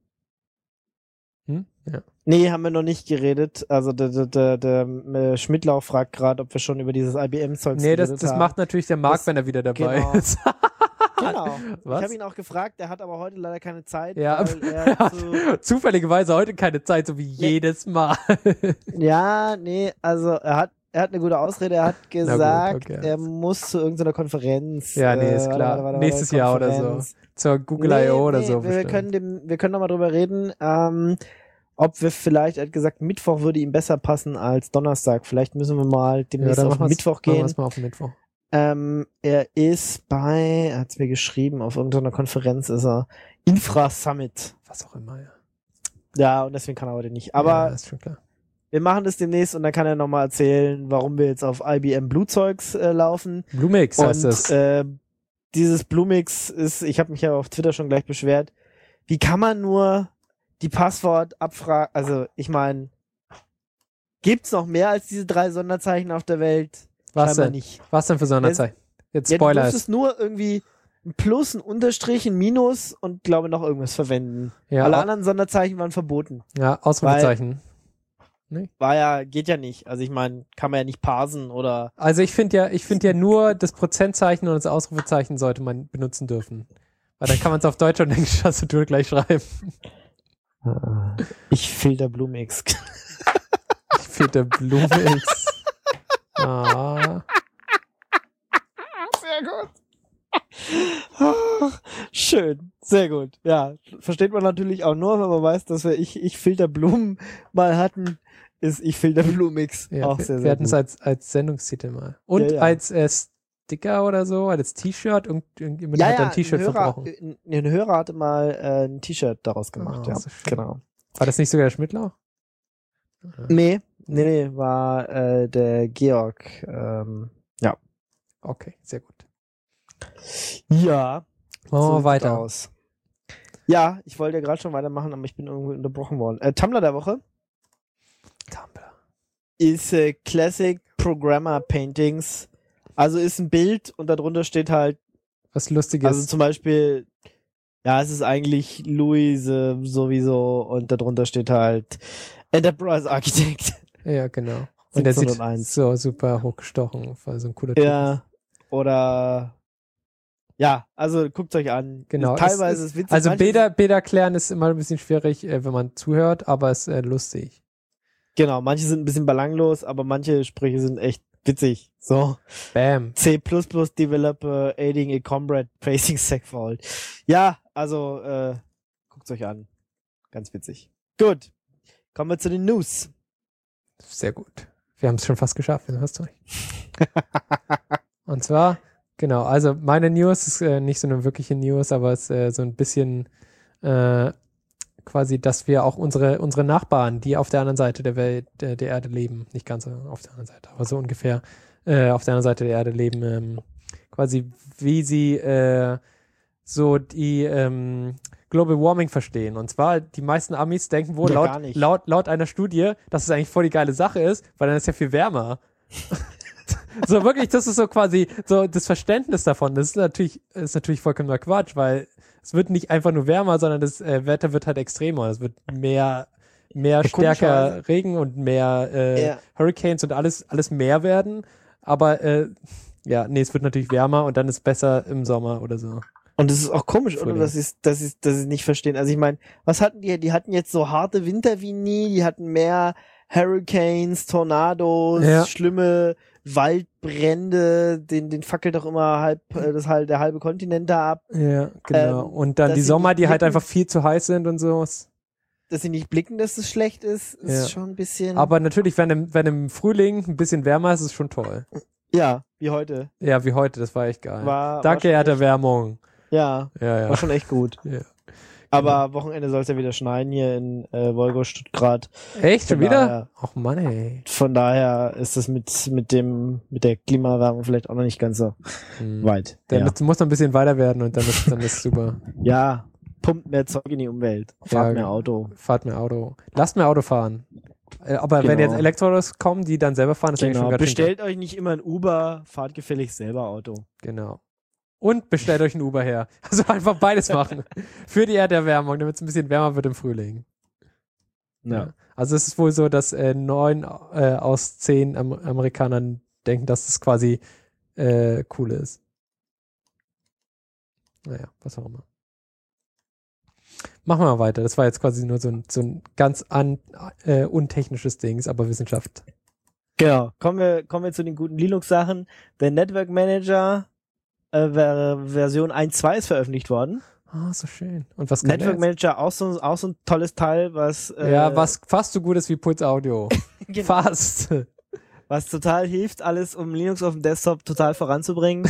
Ja. Nee, haben wir noch nicht geredet. Also der Schmidtlau fragt gerade, ob wir schon über dieses IBM-Zeugs geredet haben. Nee, das macht natürlich der Marc, wenn er wieder dabei ist. Genau. Was? Ich habe ihn auch gefragt, der hat aber heute leider keine Zeit. Ja, zufälligerweise heute keine Zeit, so wie jedes Mal. Ja, nee, also er hat eine gute Ausrede. Er hat gesagt, er muss zu irgendeiner Konferenz. Ja, nee, ist klar. Nächstes Jahr oder so. Zur Google I.O. oder so. Wir können noch mal drüber reden, ob wir vielleicht, er hat gesagt, Mittwoch würde ihm besser passen als Donnerstag. Vielleicht müssen wir mal demnächst auf Mittwoch gehen. Machen wir mal auf Mittwoch. Er ist er hat es mir geschrieben, auf irgendeiner Konferenz ist er. Infra Summit. Was auch immer, ja. Ja, und deswegen kann er heute nicht. Aber ist schon klar. Wir machen das demnächst und dann kann er nochmal erzählen, warum wir jetzt auf IBM Blue-Zeugs laufen. Bluemix heißt das. Dieses Bluemix ist, ich habe mich ja auf Twitter schon gleich beschwert, wie kann man nur die Passwortabfrage, also ich meine, gibt's noch mehr als diese 3 Sonderzeichen auf der Welt? Was denn? Nicht. Was denn für Sonderzeichen? Jetzt Spoiler. Du musstest nur irgendwie ein Plus, ein Unterstrich, ein Minus und glaube noch irgendwas verwenden. Ja, alle anderen Sonderzeichen waren verboten. Ja, Ausrufezeichen. Nee. Geht ja nicht. Also ich meine, kann man ja nicht parsen oder. Also ich finde ja nur das Prozentzeichen und das Ausrufezeichen sollte man benutzen dürfen. Weil dann kann man es auf Deutsch und Englisch Tastatur gleich schreiben. Ich filter Blumix. Ich filter Blumix. Ah. Sehr gut. Schön, sehr gut. Ja, versteht man natürlich auch nur, wenn man weiß, dass wir ich filter Blumen mal hatten, ist ich filter Blumix. Ja, auch sehr, wir sehr hatten es als Sendungstitel mal. Und als Sticker oder so, als T-Shirt. Irgendjemand hat ein T-Shirt verbrochen. Ein Hörer hatte mal ein T-Shirt daraus gemacht, ja. So genau. War das nicht sogar der Schmidtler? Nee, war der Georg. Ja. Okay, sehr gut. Ja. So weiter. Aus. Ja, ich wollte ja gerade schon weitermachen, aber ich bin irgendwie unterbrochen worden. Tumblr der Woche. Tumblr. Ist Classic Programmer Paintings. Also ist ein Bild und darunter steht halt was Lustiges. Also zum Beispiel, ja, es ist eigentlich Luise sowieso und darunter steht halt Enterprise Architect. Ja, genau. Und der sieht so super hochgestochen, weil so ein cooler Typ ist. Oder ja, also guckt euch an. Genau. Teilweise ist witzig. Also Bilder klären ist immer ein bisschen schwierig, wenn man zuhört, aber es ist lustig. Genau, manche sind ein bisschen belanglos, aber manche Sprüche sind echt witzig. So. Bam. C++ Developer aiding a comrade facing Segfault. Ja, also guckt's euch an. Ganz witzig. Gut. Kommen wir zu den News. Sehr gut. Wir haben es schon fast geschafft, hörst du? Und zwar, genau, also meine News ist nicht so eine wirkliche News, aber es ist so ein bisschen quasi, dass wir auch unsere Nachbarn, die auf der anderen Seite der Welt, der Erde leben, nicht ganz auf der anderen Seite, aber so ungefähr auf der anderen Seite der Erde leben, quasi wie sie so die Global Warming verstehen. Und zwar, die meisten Amis denken wohl laut einer Studie, dass es eigentlich voll die geile Sache ist, weil dann ist ja viel wärmer. So wirklich, das ist so quasi so das Verständnis davon. Das ist natürlich vollkommener Quatsch, weil es wird nicht einfach nur wärmer, sondern das Wetter wird halt extremer. Es wird mehr stärker Regen und mehr Hurricanes und alles mehr werden. Aber es wird natürlich wärmer und dann ist es besser im Sommer oder so. Und es ist auch komisch, oder? Dass sie nicht verstehen. Also ich meine, was hatten die? Die hatten jetzt so harte Winter wie nie, die hatten mehr Hurricanes, Tornados, schlimme Waldbrände, den fackelt doch immer der halbe Kontinent da ab. Ja, genau. Und dann die Sommer, die halt einfach viel zu heiß sind und so. Dass sie nicht blicken, dass es schlecht ist schon ein bisschen. Aber natürlich, wenn im Frühling ein bisschen wärmer ist, ist es schon toll. Ja, wie heute. Ja, wie heute, das war echt geil. Danke, Erderwärmung. Ja, war schon echt gut. Ja. Aber Wochenende soll es ja wieder schneien hier in Wolgast, Stuttgart. Echt? Schon wieder? Ach Mann, ey. Von daher ist das mit der Klimaerwärmung vielleicht auch noch nicht ganz so weit. Dann muss noch ein bisschen weiter werden und dann ist super. Ja, pumpt mehr Zeug in die Umwelt. Fahrt mehr Auto. Lasst mehr Auto fahren. Aber wenn jetzt Elektroautos kommen, die dann selber fahren, ist eigentlich schon ganz schön. Bestellt euch nicht immer ein Uber, fahrt gefälligst selber Auto. Genau. Und bestellt euch ein Uber her. Also einfach beides machen. Für die Erderwärmung, damit es ein bisschen wärmer wird im Frühling. Ja. Also es ist wohl so, dass 9 aus 10 Amerikanern denken, dass das quasi cool ist. Naja, was auch immer. Machen wir mal weiter. Das war jetzt quasi nur so ein ganz untechnisches Dings, aber Wissenschaft. Genau. Kommen wir zu den guten Linux-Sachen. Der Network Manager Version 1.2 ist veröffentlicht worden. Ah, so schön. Und was kann Network Manager auch so ein tolles Teil, was was fast so gut ist wie Puls Audio. Genau. Fast. Was total hilft, alles um Linux auf dem Desktop total voranzubringen.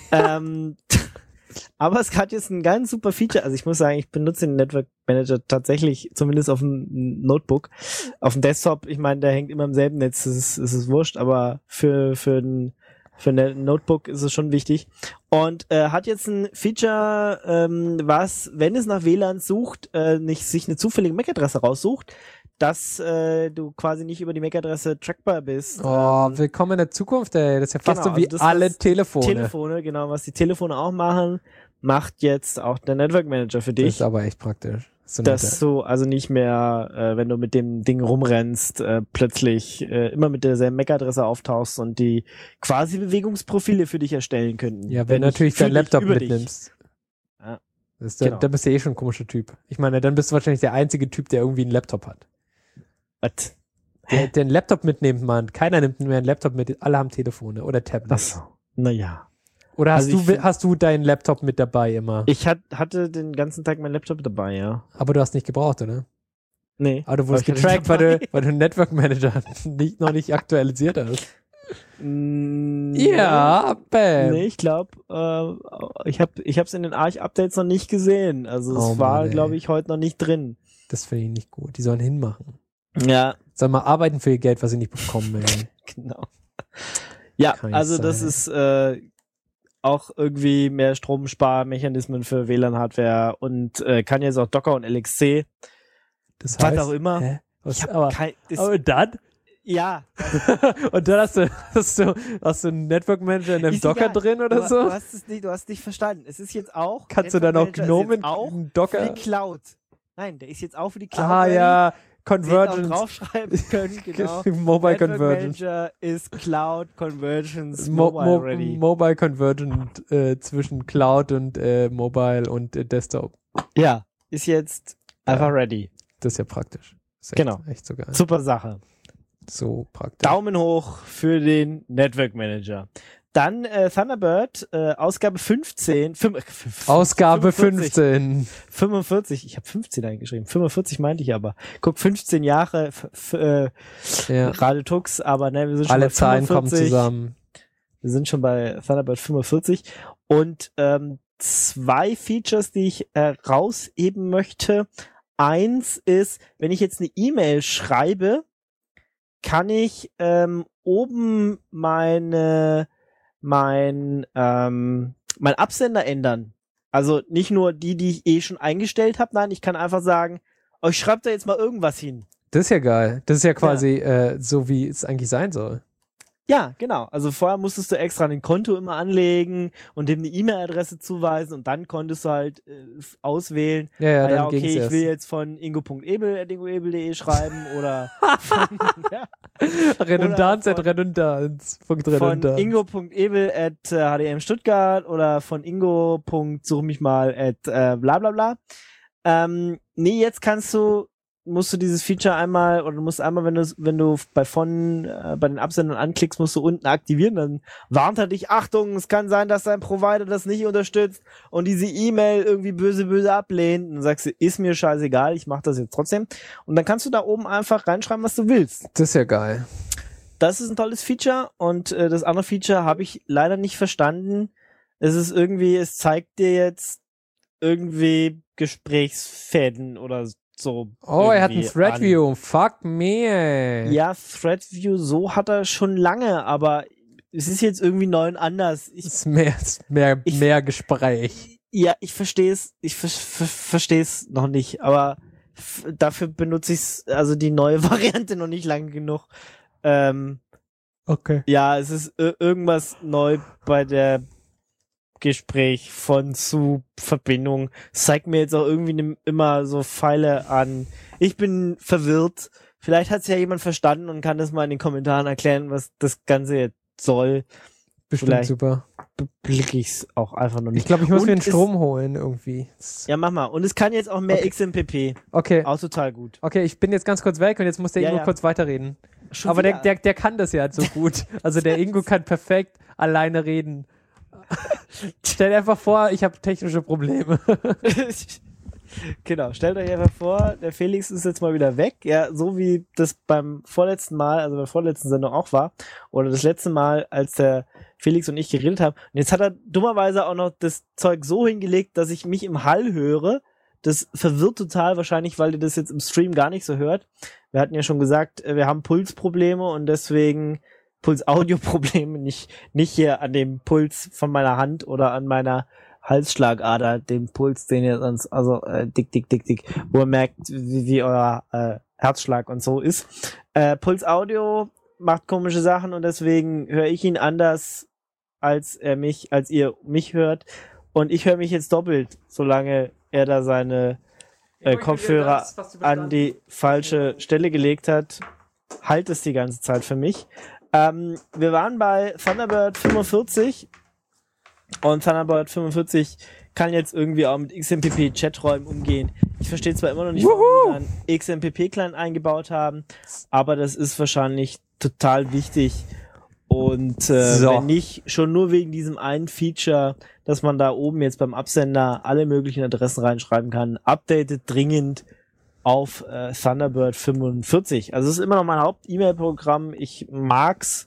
Aber es hat jetzt ein ganz super Feature. Also ich muss sagen, ich benutze den Network Manager tatsächlich, zumindest auf dem Notebook. Auf dem Desktop, ich meine, der hängt immer im selben Netz, es ist wurscht, aber für ein Notebook ist es schon wichtig. Und hat jetzt ein Feature, was, wenn es nach WLAN sucht, sich eine zufällige MAC-Adresse raussucht, dass du quasi nicht über die MAC-Adresse trackbar bist. Oh, willkommen in der Zukunft, ey. Das ist ja fast so wie alle Telefone. Telefone, genau, was die Telefone auch machen, macht jetzt auch der Network Manager für dich. Das ist aber echt praktisch. dass du also nicht mehr, wenn du mit dem Ding rumrennst, plötzlich immer mit derselben MAC-Adresse auftauchst und die quasi Bewegungsprofile für dich erstellen könnten. Ja, wenn du natürlich deinen Laptop mitnimmst. Ja. Genau. Dann bist du schon ein komischer Typ. Ich meine, dann bist du wahrscheinlich der einzige Typ, der irgendwie einen Laptop hat. Was? Der einen Laptop mitnimmt, man. Keiner nimmt mehr einen Laptop mit, alle haben Telefone oder Tablets. Ach so. Naja. Oder hast du deinen Laptop mit dabei immer? Ich hatte den ganzen Tag meinen Laptop dabei, ja. Aber du hast nicht gebraucht, oder? Nee. Aber du wurdest getrackt, weil du einen Network Manager noch nicht aktualisiert hast. Ja, bam. Nee, ich glaube, ich hab's in den Arch-Updates noch nicht gesehen. Also es war, glaube ich, heute noch nicht drin. Das finde ich nicht gut. Die sollen hinmachen. Ja. Sollen mal arbeiten für ihr Geld, was sie nicht bekommen, ey. Genau. Ja, also das ist auch irgendwie mehr Stromsparmechanismen für WLAN-Hardware und kann jetzt auch Docker und LXC. Das heißt, was auch immer. Hä? Aber dann? Ja. Und dann hast du einen Network Manager in einem Docker drin oder so? Du hast nicht verstanden. Es ist jetzt auch. Kannst du dann auch GNOME in Docker? Für die Cloud. Nein, der ist jetzt auch für die Cloud. Ah ja, Convergence. Draufschreiben können, genau. Mobile Network Convergence. Manager ist Cloud Convergence Mobile Ready. Mobile Convergent zwischen Cloud und Mobile und Desktop. Ja, ist jetzt einfach ready. Das ist ja praktisch. Ist echt so geil. Super Sache. So praktisch. Daumen hoch für den Network Manager. Dann Thunderbird, Ausgabe 15. Ausgabe 15. 45. Ich habe 15 eingeschrieben. 45 meinte ich aber. Guck, 15 Jahre Radio Tux, aber ne, wir sind schon alle bei 45. Zahlen kommen zusammen. Wir sind schon bei Thunderbird 45. Und 2 Features, die ich rausheben möchte. Eins ist, wenn ich jetzt eine E-Mail schreibe, kann ich oben mein Absender ändern. Also nicht nur die ich schon eingestellt habe, nein, ich kann einfach sagen, ich schreibe da jetzt mal irgendwas hin. Das ist ja geil. Das ist ja quasi so, wie es eigentlich sein soll. Ja, genau. Also vorher musstest du extra ein Konto immer anlegen und dem eine E-Mail-Adresse zuweisen und dann konntest du halt auswählen, dann okay, ich erst. will jetzt von ingo.ebel@ingoebel.de schreiben oder von, Redundanz. Von ingo.ebel@hdm Stuttgart oder von ingo.such mich mal bla bla bla. Nee, jetzt musst du dieses Feature einmal, oder du musst einmal, wenn du bei den Absendern anklickst, musst du unten aktivieren, dann warnt er dich, Achtung, es kann sein, dass dein Provider das nicht unterstützt und diese E-Mail irgendwie böse ablehnt. Und dann sagst du, ist mir scheißegal, ich mach das jetzt trotzdem. Und dann kannst du da oben einfach reinschreiben, was du willst. Das ist ja geil. Das ist ein tolles Feature und das andere Feature habe ich leider nicht verstanden. Es zeigt dir jetzt irgendwie Gesprächsfäden oder so. Oh, er hat ein Threadview. Fuck me. Ja, Threadview, so hat er schon lange, aber es ist jetzt irgendwie neu und anders. Es ist mehr Gespräch. Ja, ich verstehe es. Ich verstehe es noch nicht, aber dafür benutze ich also die neue Variante noch nicht lange genug. Okay. Ja, es ist irgendwas neu bei der Gespräch von zu Verbindung. Es zeigt mir jetzt auch irgendwie immer so Pfeile an. Ich bin verwirrt. Vielleicht hat es ja jemand verstanden und kann das mal in den Kommentaren erklären, was das Ganze jetzt soll. Bestimmt vielleicht super. Blicke ich es auch einfach noch nicht. Ich glaube, ich muss mir den Strom holen irgendwie. Ja, mach mal. Und es kann jetzt auch mehr XMPP. Okay. Auch total gut. Okay, ich bin jetzt ganz kurz weg und jetzt muss der Ingo kurz weiterreden. Schon aber der kann das ja so gut. Also der Ingo kann perfekt alleine reden. Stell dir einfach vor, ich habe technische Probleme. Genau, stellt euch einfach vor, der Felix ist jetzt mal wieder weg, ja, so wie das beim vorletzten Mal, also bei der vorletzten Sendung auch war, oder das letzte Mal, als der Felix und ich geredet haben. Und jetzt hat er dummerweise auch noch das Zeug so hingelegt, dass ich mich im Hall höre. Das verwirrt total wahrscheinlich, weil ihr das jetzt im Stream gar nicht so hört. Wir hatten ja schon gesagt, wir haben Pulsprobleme und deswegen Puls-Audio-Probleme, nicht hier an dem Puls von meiner Hand oder an meiner Halsschlagader, dem Puls, den ihr sonst, also dick, wo ihr merkt, wie euer Herzschlag und so ist. Puls-Audio macht komische Sachen und deswegen höre ich ihn anders, als ihr mich hört. Und ich höre mich jetzt doppelt, solange er da seine Kopfhörer an die falsche Stelle gelegt hat, halt es die ganze Zeit für mich. Wir waren bei Thunderbird 45 und Thunderbird 45 kann jetzt irgendwie auch mit XMPP-Chaträumen umgehen. Ich verstehe zwar immer noch nicht, warum die dann XMPP-Client eingebaut haben, aber das ist wahrscheinlich total wichtig. Und wenn nicht, schon nur wegen diesem einen Feature, dass man da oben jetzt beim Absender alle möglichen Adressen reinschreiben kann, updated dringend auf Thunderbird 45. Also es ist immer noch mein Haupt-E-Mail-Programm. Ich mag's.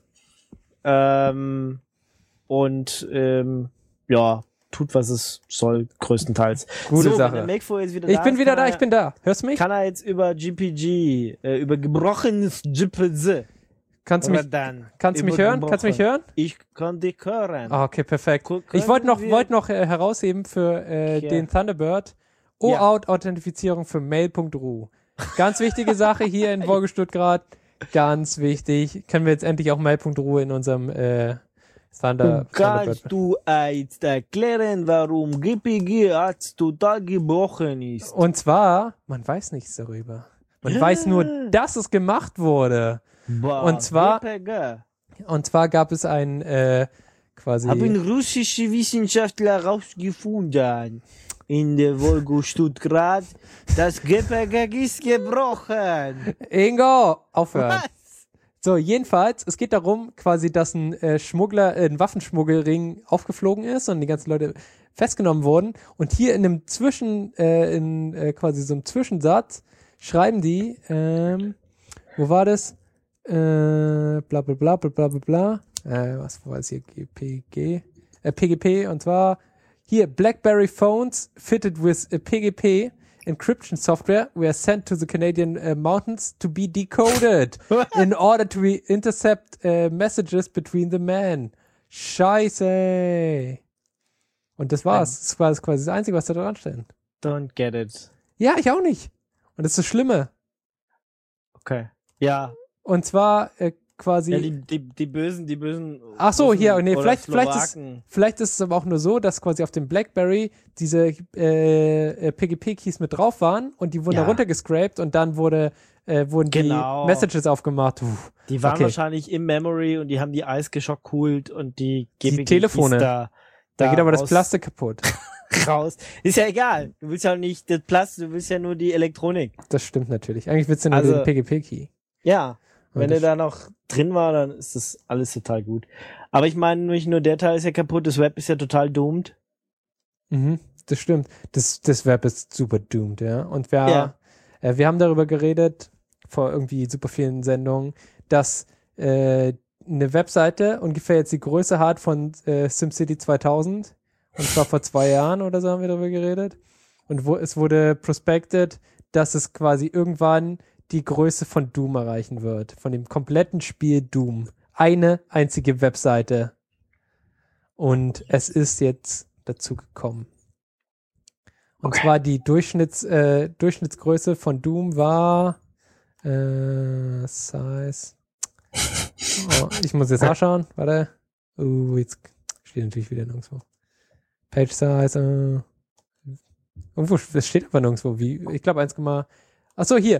Tut, was es soll, größtenteils. Gute Sache. Ich bin wieder da. Hörst du mich? Kann er jetzt über GPG, über gebrochenes GPG. Kannst du mich hören? Ich kann dich hören. Okay, perfekt. Ich wollte noch herausheben für den Thunderbird OAuth-Authentifizierung für Mail.ru. Ganz wichtige Sache hier in Wolke Stuttgart. Ganz wichtig. Können wir jetzt endlich auch Mail.ru in unserem Thunderbird. Kannst du jetzt erklären, warum GPG jetzt total gebrochen ist? Und zwar, man weiß nichts darüber. Man weiß nur, dass es gemacht wurde. Und zwar gab es ein quasi... Haben russische Wissenschaftler herausgefunden in der Wolke Stuttgart, das GPG ist gebrochen. Ingo, aufhören. Was? So, jedenfalls, es geht darum, quasi, dass ein ein Waffenschmuggelring aufgeflogen ist und die ganzen Leute festgenommen wurden. Und hier in einem quasi so einem Zwischensatz schreiben die, wo war das? Bla bla bla bla bla bla. Was war es hier? PGP, und zwar hier, BlackBerry phones fitted with a PGP encryption software were sent to the Canadian mountains to be decoded in order to intercept messages between the men. Scheiße. Und das war's. Das war quasi das Einzige, was da dran steht. Don't get it. Ja, ich auch nicht. Und das ist das Schlimme. Okay. Ja. Und zwar quasi... Ja, die bösen... Ach so, hier, nee, vielleicht ist es aber auch nur so, dass quasi auf dem BlackBerry diese PGP-Keys mit drauf waren und die wurden da runtergescrapt und dann wurden die Messages aufgemacht. Die waren wahrscheinlich im Memory und die haben die Eis geschockcoolt und die Telefone. Da geht aber das Plastik kaputt. Raus. Ist ja egal. Du willst ja nicht das Plastik, du willst ja nur die Elektronik. Das stimmt natürlich. Eigentlich willst du nur den PGP-Key. Ja. Wenn der da noch drin war, dann ist das alles total gut. Aber ich meine, nicht nur der Teil ist ja kaputt, das Web ist ja total doomed. Mhm, das stimmt. Das Web ist super doomed, ja. Und wir haben darüber geredet, vor irgendwie super vielen Sendungen, dass eine Webseite ungefähr jetzt die Größe hat von SimCity 2000. Und zwar vor 2 Jahren oder so haben wir darüber geredet. Und es wurde prospected, dass es quasi irgendwann die Größe von Doom erreichen wird. Von dem kompletten Spiel Doom. Eine einzige Webseite. Und es ist jetzt dazu gekommen. Und zwar die Durchschnittsgröße von Doom war Size. Oh, ich muss jetzt nachschauen. Warte. Jetzt steht natürlich wieder nirgendwo. Page Size. Irgendwo, es steht aber nirgendwo. Ich glaube 1, achso, hier.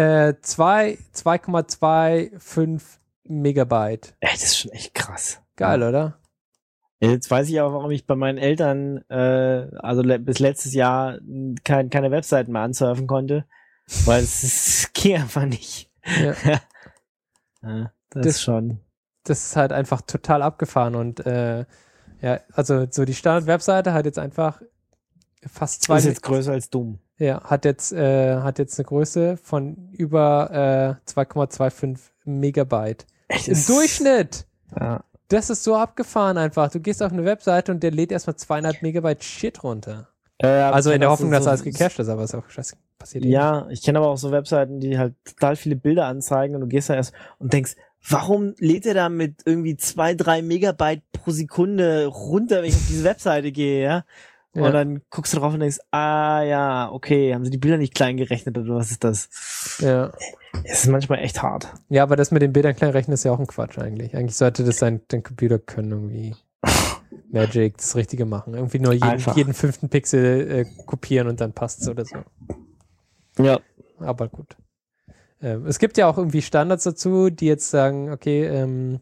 2,25 Megabyte. Das ist schon echt krass. Geil, oder? Jetzt weiß ich auch, warum ich bei meinen Eltern bis letztes Jahr keine Webseiten mehr ansurfen konnte. Weil es ging einfach nicht. Ja. Das ist schon. Das ist halt einfach total abgefahren und also so die Standard-Webseite hat jetzt einfach fast 2... Ist jetzt größer als Doom. Ja, hat jetzt eine Größe von über 2,25 Megabyte. Im Durchschnitt! Ja. Das ist so abgefahren einfach. Du gehst auf eine Webseite und der lädt erstmal 200 Megabyte Shit runter. Also in der Hoffnung, dass alles gecached ist, aber es ist auch scheiße passiert. Ja, ich kenne aber auch so Webseiten, die halt total viele Bilder anzeigen und du gehst da erst und denkst, warum lädt er da mit irgendwie 2-3 Megabyte pro Sekunde runter, wenn ich auf diese Webseite gehe, ja? Und dann guckst du drauf und denkst, ja, okay, haben sie die Bilder nicht klein gerechnet oder was ist das? Ja. Es ist manchmal echt hart. Ja, aber das mit den Bildern klein rechnen ist ja auch ein Quatsch eigentlich. Eigentlich sollte das dein Computer können irgendwie Magic das Richtige machen. Irgendwie nur jeden 5. Pixel kopieren und dann passt's oder so. Ja. Aber gut. Es gibt ja auch irgendwie Standards dazu, die jetzt sagen, okay,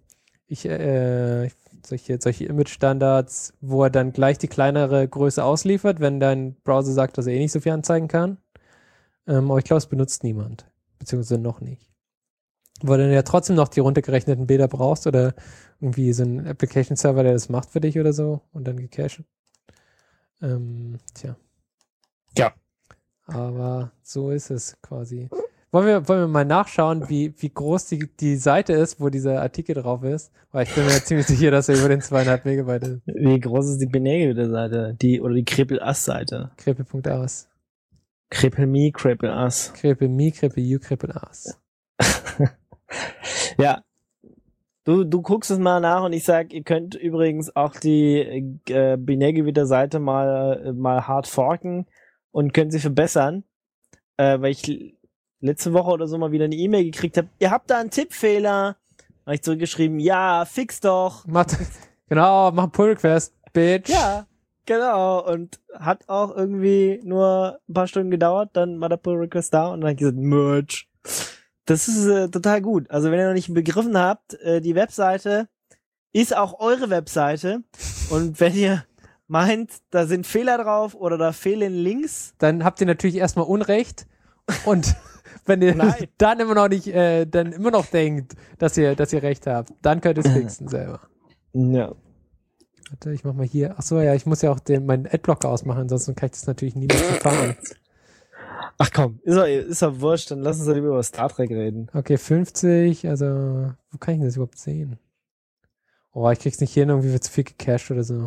solche Image-Standards, wo er dann gleich die kleinere Größe ausliefert, wenn dein Browser sagt, dass er eh nicht so viel anzeigen kann. Aber ich glaube, es benutzt niemand. Beziehungsweise noch nicht. Weil du ja trotzdem noch die runtergerechneten Bilder brauchst oder irgendwie so ein Application-Server, der das macht für dich oder so und dann gecached. Tja. Ja. Aber so ist es quasi. Wollen wir mal nachschauen, wie groß die Seite ist, wo dieser Artikel drauf ist? Weil ich bin mir ziemlich sicher, dass er über den 2,5 Megabyte ist. Wie groß ist die Binärgewitter-Seite? Oder die Krepel-Ass-Seite? Krepel.as. Krepel-Me, Krepel-Ass. Krepel-Me, Krepel-You, Krepel-Ass. Ja. Du guckst es mal nach und ich sag, ihr könnt übrigens auch die Binärgewitter-Seite mal hart forken und könnt sie verbessern. Weil ich letzte Woche oder so mal wieder eine E-Mail gekriegt habe, ihr habt da einen Tippfehler. Habe ich zurückgeschrieben, ja, fix doch. Mach einen Pull-Request, Bitch. Ja, genau. Und hat auch irgendwie nur ein paar Stunden gedauert, dann war der Pull-Request da und dann habe ich gesagt, Merch. Das ist total gut. Also wenn ihr noch nicht begriffen habt, die Webseite ist auch eure Webseite. Und wenn ihr meint, da sind Fehler drauf oder da fehlen Links, dann habt ihr natürlich erstmal Unrecht. Und wenn ihr dann immer noch nicht, dann immer noch denkt, dass ihr recht habt, dann könnt ihr es fixen selber. Ja. Warte, ich mach mal hier. Achso, ja, ich muss ja auch meinen Adblocker ausmachen, ansonsten kann ich das natürlich nie mehr verfahren. Ach komm, ist doch wurscht, dann lass uns doch lieber über Star Trek reden. Okay, 50, also, wo kann ich denn das überhaupt sehen? Oh, ich krieg's nicht hin, irgendwie wird zu viel gecached oder so.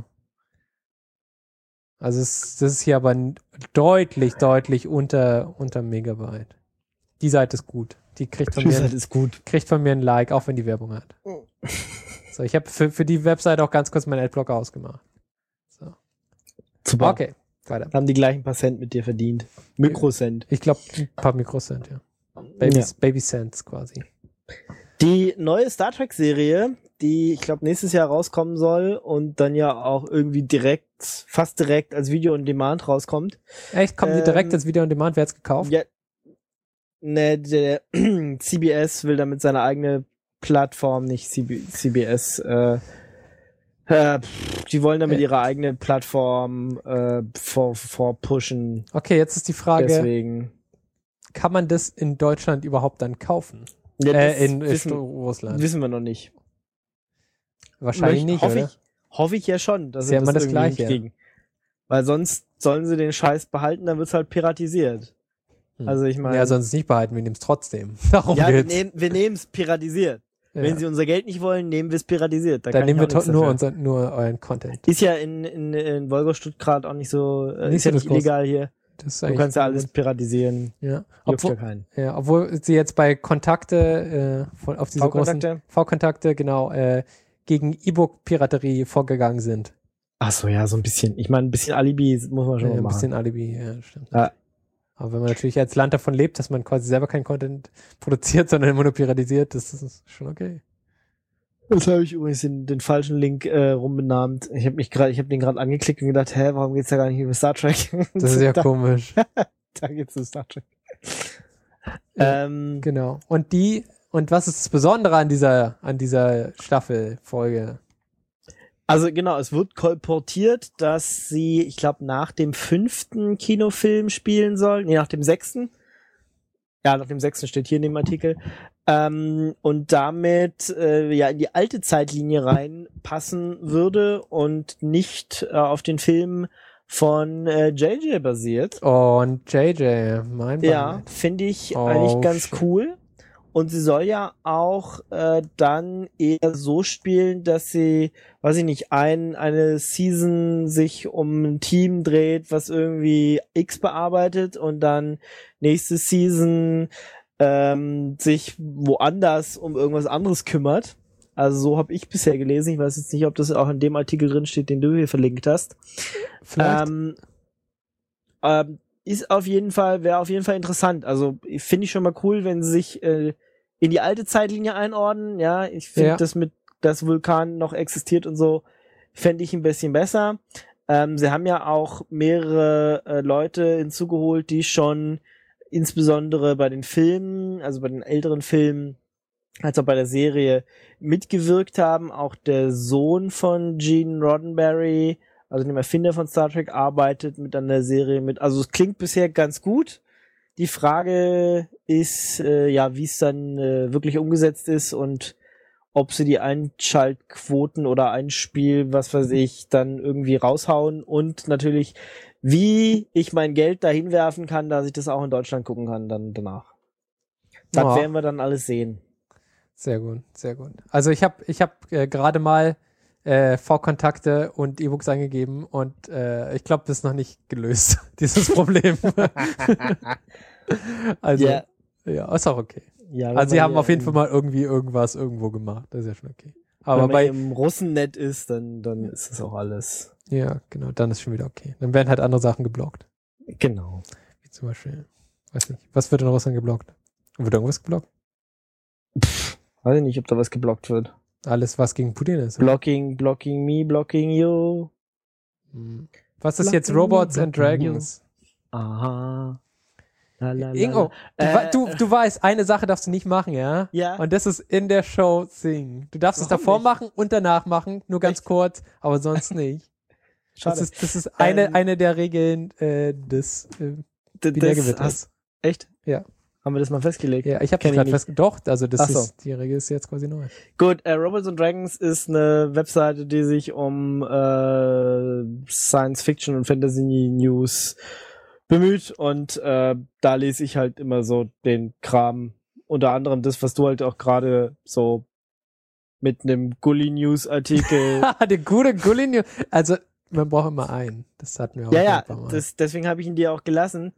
Also das ist hier aber deutlich unter Megabyte. Die Seite ist gut. Die kriegt von mir ein Like, auch wenn die Werbung hat. So, ich habe für die Webseite auch ganz kurz meinen Adblocker ausgemacht. So. Super. Okay, weiter. Haben die gleichen paar Cent mit dir verdient. Mikrocent. Ich glaube, ein paar Mikrocent, ja. Baby Cents quasi. Die neue Star Trek Serie, die ich glaube nächstes Jahr rauskommen soll und dann ja auch irgendwie fast direkt als Video on Demand rauskommt. Echt? Kommen die direkt als Video on Demand? Wer hat's gekauft? Ja. Ne, der CBS will damit seine eigene Plattform, nicht CBS, die wollen damit ihre eigene Plattform vorpushen. Okay, jetzt ist die Frage, deswegen. Kann man das in Deutschland überhaupt dann kaufen? Ja, in Russland. Wissen wir noch nicht. Wahrscheinlich nicht, hoffe ich ja schon, dass sie das irgendwie Gleiche hinkriegen. Weil sonst sollen sie den Scheiß behalten, dann wird's halt piratisiert. Also ich meine... Ja, sonst nicht behalten, wir nehmen es trotzdem. Darum geht's. Wir nehmen es piratisiert. Ja. Wenn sie unser Geld nicht wollen, nehmen wir es piratisiert. Dann nehmen wir nur euren Content. Ist ja in Wolgast Stuttgart auch nicht so, ist ja nicht illegal hier. Du kannst ja alles piratisieren. Ja. Obwohl sie jetzt bei Kontakte, auf diese großen V-Kontakte, genau, gegen E-Book-Piraterie vorgegangen sind. Ach so, ja, so ein bisschen. Ich meine, ein bisschen Alibi muss man schon mal machen. Ein bisschen Alibi, ja, stimmt. Ja. Aber wenn man natürlich als Land davon lebt, dass man quasi selber keinen Content produziert, sondern immer nur piratisiert, das ist schon okay. Das habe ich übrigens den falschen Link rumbenannt. Ich habe den gerade angeklickt und gedacht, warum geht's da gar nicht über Star Trek? Das ist ja komisch. Da geht's um Star Trek. Genau. Und was ist das Besondere an dieser Staffelfolge? Also genau, es wird kolportiert, dass sie, ich glaube, nach dem 5. Kinofilm spielen soll. Nee, nach dem 6. Ja, nach dem 6. steht hier in dem Artikel. Und damit in die alte Zeitlinie reinpassen würde und nicht auf den Film von JJ basiert. Und JJ, mein Band. Ja, finde ich eigentlich ganz cool. Und sie soll ja auch dann eher so spielen, dass sie, weiß ich nicht, eine Season sich um ein Team dreht, was irgendwie X bearbeitet und dann nächste Season sich woanders um irgendwas anderes kümmert. Also so habe ich bisher gelesen. Ich weiß jetzt nicht, ob das auch in dem Artikel drin steht, den du hier verlinkt hast. Vielleicht. Wäre auf jeden Fall interessant. Also finde ich schon mal cool, wenn sie sich in die alte Zeitlinie einordnen. Ja, ich finde das mit, dass Vulkan noch existiert und so, fände ich ein bisschen besser. Sie haben ja auch mehrere Leute hinzugeholt, die schon insbesondere bei den Filmen, also bei den älteren Filmen, als auch bei der Serie mitgewirkt haben. Auch der Sohn von Gene Roddenberry, also dem Erfinder von Star Trek, arbeitet mit an der Serie mit. Also es klingt bisher ganz gut. Die Frage ist, wie es dann wirklich umgesetzt ist und ob sie die Einschaltquoten oder Einspiel, was weiß ich, dann irgendwie raushauen und natürlich, wie ich mein Geld dahin werfen kann, dass ich das auch in Deutschland gucken kann dann danach. Das werden wir dann alles sehen. Sehr gut, sehr gut. Also ich hab gerade mal V-Kontakte und E-Books eingegeben und ich glaube, das ist noch nicht gelöst, dieses Problem. Also, ja, ist auch okay. Ja, also sie haben auf jeden Fall mal irgendwie irgendwas irgendwo gemacht. Das ist ja schon okay. Aber wenn man im Russennet ist, dann ist das auch alles. Ja, genau, dann ist schon wieder okay. Dann werden halt andere Sachen geblockt. Genau. Wie zum Beispiel, weiß nicht, was wird in Russland geblockt? Wird irgendwas geblockt? Weiß ich nicht, ob da was geblockt wird. Alles, was gegen Putin ist. Blocking me, blocking you. Was ist jetzt Robots and Dragons? Aha. Ingo, du weißt, eine Sache darfst du nicht machen, ja? Ja. Und das ist in der Show singen. Du darfst es davor machen und danach machen, nur ganz kurz, aber sonst nicht. Schade. Das ist eine der Regeln des Binärgewitters. Echt? Ja. Haben wir das mal festgelegt? Ja, ich habe das gerade festgelegt. Doch, also die Regel ist jetzt quasi neu. Gut, Robots and Dragons ist eine Webseite, die sich um Science Fiction und Fantasy News bemüht und da lese ich halt immer so den Kram, unter anderem das, was du halt auch gerade so mit einem Gully News Artikel. Der gute Gully News. Also man braucht immer einen. Das hatten wir auch. Ja, deswegen habe ich ihn dir auch gelassen.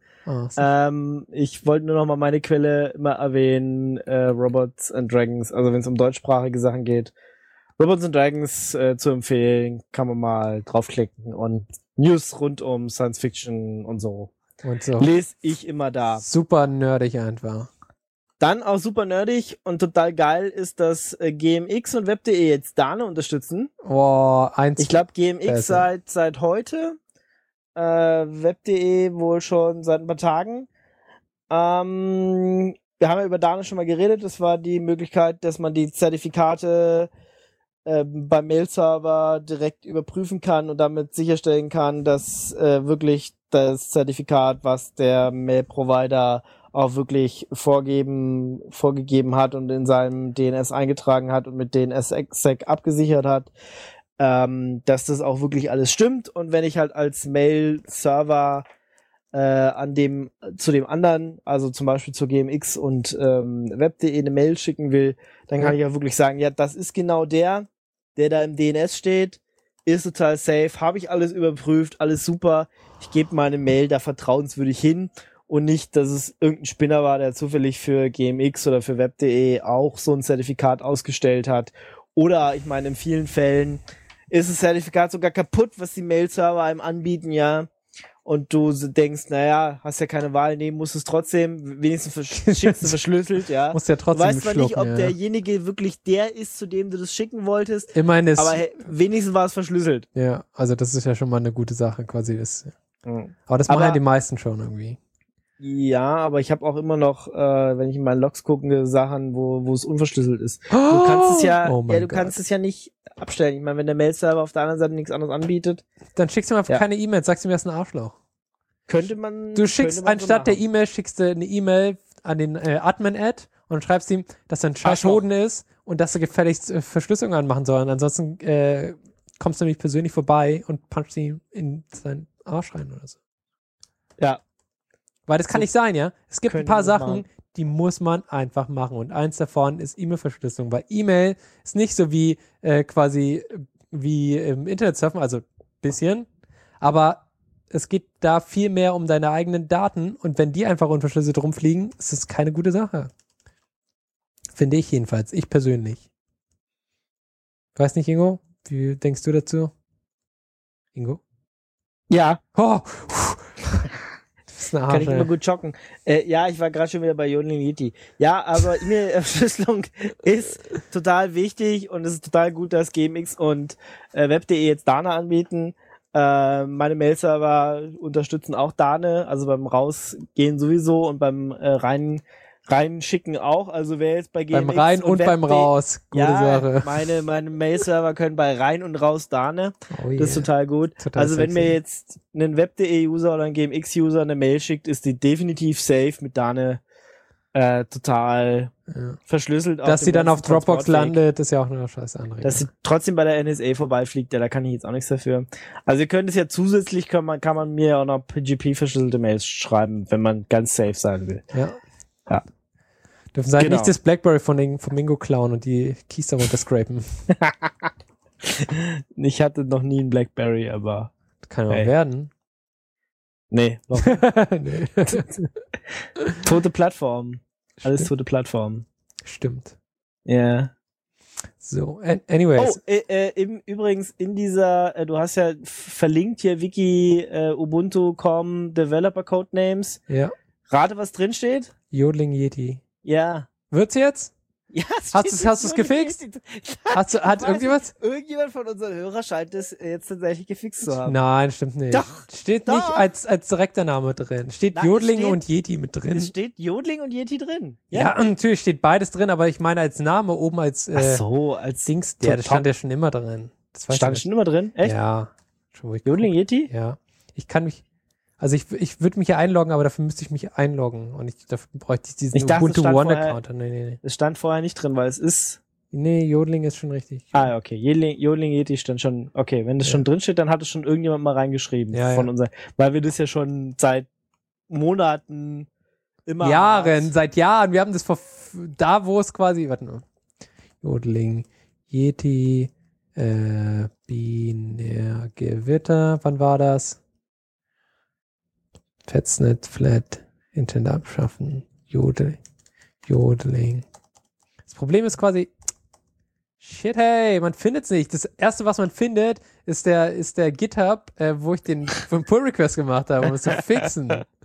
Ich wollte nur noch mal meine Quelle immer erwähnen, Robots and Dragons, also wenn es um deutschsprachige Sachen geht. Robots and Dragons zu empfehlen, kann man mal draufklicken und News rund um Science Fiction und so. Lese ich immer da. Super nerdig einfach. Dann auch super nerdig und total geil ist, dass GMX und Web.de jetzt Dane unterstützen. Ich glaube GMX seit heute, Web.de wohl schon seit ein paar Tagen. Wir haben ja über Dane schon mal geredet. Das war die Möglichkeit, dass man die Zertifikate beim Mail-Server direkt überprüfen kann und damit sicherstellen kann, dass wirklich das Zertifikat, was der Mail-Provider auch wirklich vorgegeben hat und in seinem DNS eingetragen hat und mit DNSSEC abgesichert hat, dass das auch wirklich alles stimmt. Und wenn ich halt als Mail-Server zu dem anderen, also zum Beispiel zur GMX und Web.de eine Mail schicken will, dann kann ich auch wirklich sagen, ja, das ist genau der da im DNS steht, ist total safe, habe ich alles überprüft, alles super, ich gebe meine Mail da vertrauenswürdig hin und nicht, dass es irgendein Spinner war, der zufällig für GMX oder für Web.de auch so ein Zertifikat ausgestellt hat. Oder, ich meine, in vielen Fällen ist das Zertifikat sogar kaputt, was die Mail-Server einem anbieten, ja. Und du denkst, naja, hast ja keine Wahl, nee, musst es trotzdem, wenigstens schickst du verschlüsselt, ja. Musst ja trotzdem. Du weißt zwar nicht, ob derjenige wirklich der ist, zu dem du das schicken wolltest, immerhin ist, aber wenigstens war es verschlüsselt. Ja, also das ist ja schon mal eine gute Sache, quasi. Aber das machen ja die meisten schon irgendwie. Ja, aber ich habe auch immer noch, wenn ich in meinen Logs gucke, Sachen, wo es unverschlüsselt ist. Du kannst es ja, kannst es ja nicht abstellen. Ich meine, wenn der Mail-Server auf der anderen Seite nichts anderes anbietet. Dann schickst du mir einfach keine E-Mail, sagst du mir, das ist ein Arschloch. Könnte man. Du schickst anstatt der E-Mail, schickst du eine E-Mail an den Admin-Ad und schreibst ihm, dass er ein Scheißhoden ist und dass er gefälligst Verschlüsselung anmachen soll. Und ansonsten kommst du nämlich persönlich vorbei und punchst ihn in seinen Arsch rein oder so. Ja. Weil das kann nicht sein, ja? Es gibt ein paar Sachen, die muss man einfach machen. Und eins davon ist E-Mail-Verschlüsselung. Weil E-Mail ist nicht so wie quasi wie im Internet surfen, also ein bisschen. Aber es geht da viel mehr um deine eigenen Daten. Und wenn die einfach unverschlüsselt rumfliegen, ist das keine gute Sache. Finde ich jedenfalls. Ich persönlich. Weiß nicht, Ingo? Wie denkst du dazu? Ingo? Ja. Oh. Kann ich immer gut joggen. Ja, ich war gerade schon wieder bei Yodeling Yeti. Ja, aber E-Mail-Verschlüsselung ist total wichtig und es ist total gut, dass GMX und Web.de jetzt Dana anbieten. Meine Mail-Server unterstützen auch Dane, also beim Rausgehen sowieso und beim reinschicken auch. Also wer jetzt bei GMX beim Rein und beim Raus, gute Sache. Meine Mail-Server können bei Rein und Raus Dane. Oh, das ist total gut. Total also sexy. Wenn mir jetzt ein Web.de-User oder ein GMX-User eine Mail schickt, ist die definitiv safe mit Dane total verschlüsselt. Dass sie dann auf Dropbox landet, ist ja auch eine scheiß andere. Dass sie trotzdem bei der NSA vorbeifliegt, da kann ich jetzt auch nichts dafür. Also ihr könnt es ja zusätzlich, kann man mir auch noch PGP-verschlüsselte Mails schreiben, wenn man ganz safe sein will. Ja. Dürfen sie nicht das BlackBerry von Mingo klauen und die Keys darunter scrapen. Ich hatte noch nie einen BlackBerry, aber kann ja auch werden. Nee. Nee. Tote Plattform. Alles tote Plattform. Stimmt. Ja. Yeah. So, anyways. Übrigens in dieser, du hast ja verlinkt hier Wiki Ubuntu.com Developer Codenames. Ja. Rate, was drin steht? Yodeling Yeti. Ja. Wird's jetzt? Ja, hast du es gefixt? Hat irgendjemand? Irgendjemand von unseren Hörern scheint es jetzt tatsächlich gefixt zu haben. Nein, stimmt nicht. Doch. Steht nicht als direkter Name drin. Steht Yodeling und Yeti mit drin. Es steht Yodeling und Yeti drin. Ja, natürlich steht beides drin, aber ich meine als Name oben als als Dings. Ja, das stand ja schon immer drin. Das stand schon immer drin? Echt? Ja. Yodeling Yeti? Ja. Ich kann mich. Also ich würde mich ja einloggen, aber dafür müsste ich mich einloggen und dafür bräuchte ich diesen Ubuntu One-Account. Nee. Es stand vorher nicht drin, weil es ist... Nee, Yodeling ist schon richtig. Ah, okay. Yodeling Yeti stand schon... Okay, wenn das schon drin steht, dann hat es schon irgendjemand mal reingeschrieben. Weil wir das ja schon seit Monaten immer... Seit Jahren. Wir haben das da, wo es quasi... Warte mal. Yodeling Yeti Binär Gewitter. Wann war das? Fetsnet, Flat, Internet abschaffen, Yodeling. Das Problem ist quasi, man findet es nicht. Das erste, was man findet, ist der GitHub, wo ich den Pull Request gemacht habe, um es zu fixen.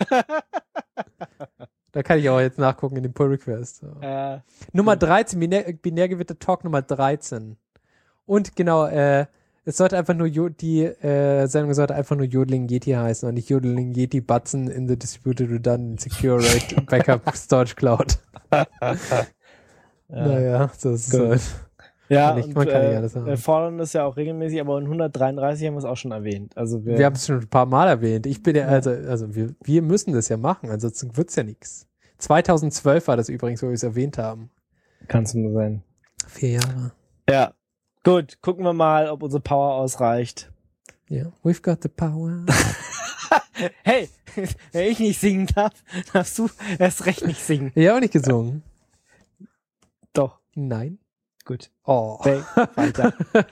Da kann ich auch jetzt nachgucken in dem Pull Request. So. Nummer 13, Binärgewitter Talk Nummer 13. Und genau, es sollte einfach nur die Sendung sollte einfach nur Yodeling Yeti heißen und nicht Yodeling Yeti Batzen in the Distributed Redundant Secure Rate Backup Storage Cloud. Naja, so ist es halt. Ja, man kann nicht alles haben. Wir fordern das ja auch regelmäßig, aber in 133 haben wir es auch schon erwähnt. Also wir haben es schon ein paar Mal erwähnt. Ich bin also wir müssen das ja machen, ansonsten wird's ja nichts. 2012 war das übrigens, wo wir es erwähnt haben. Kann es nur sein. 4 Jahre. Ja. Gut, gucken wir mal, ob unsere Power ausreicht. Ja, we've got the power. Hey, wenn ich nicht singen darf, darfst du erst recht nicht singen. Ich habe auch nicht gesungen. Doch. Nein. Gut. Oh. Weiter.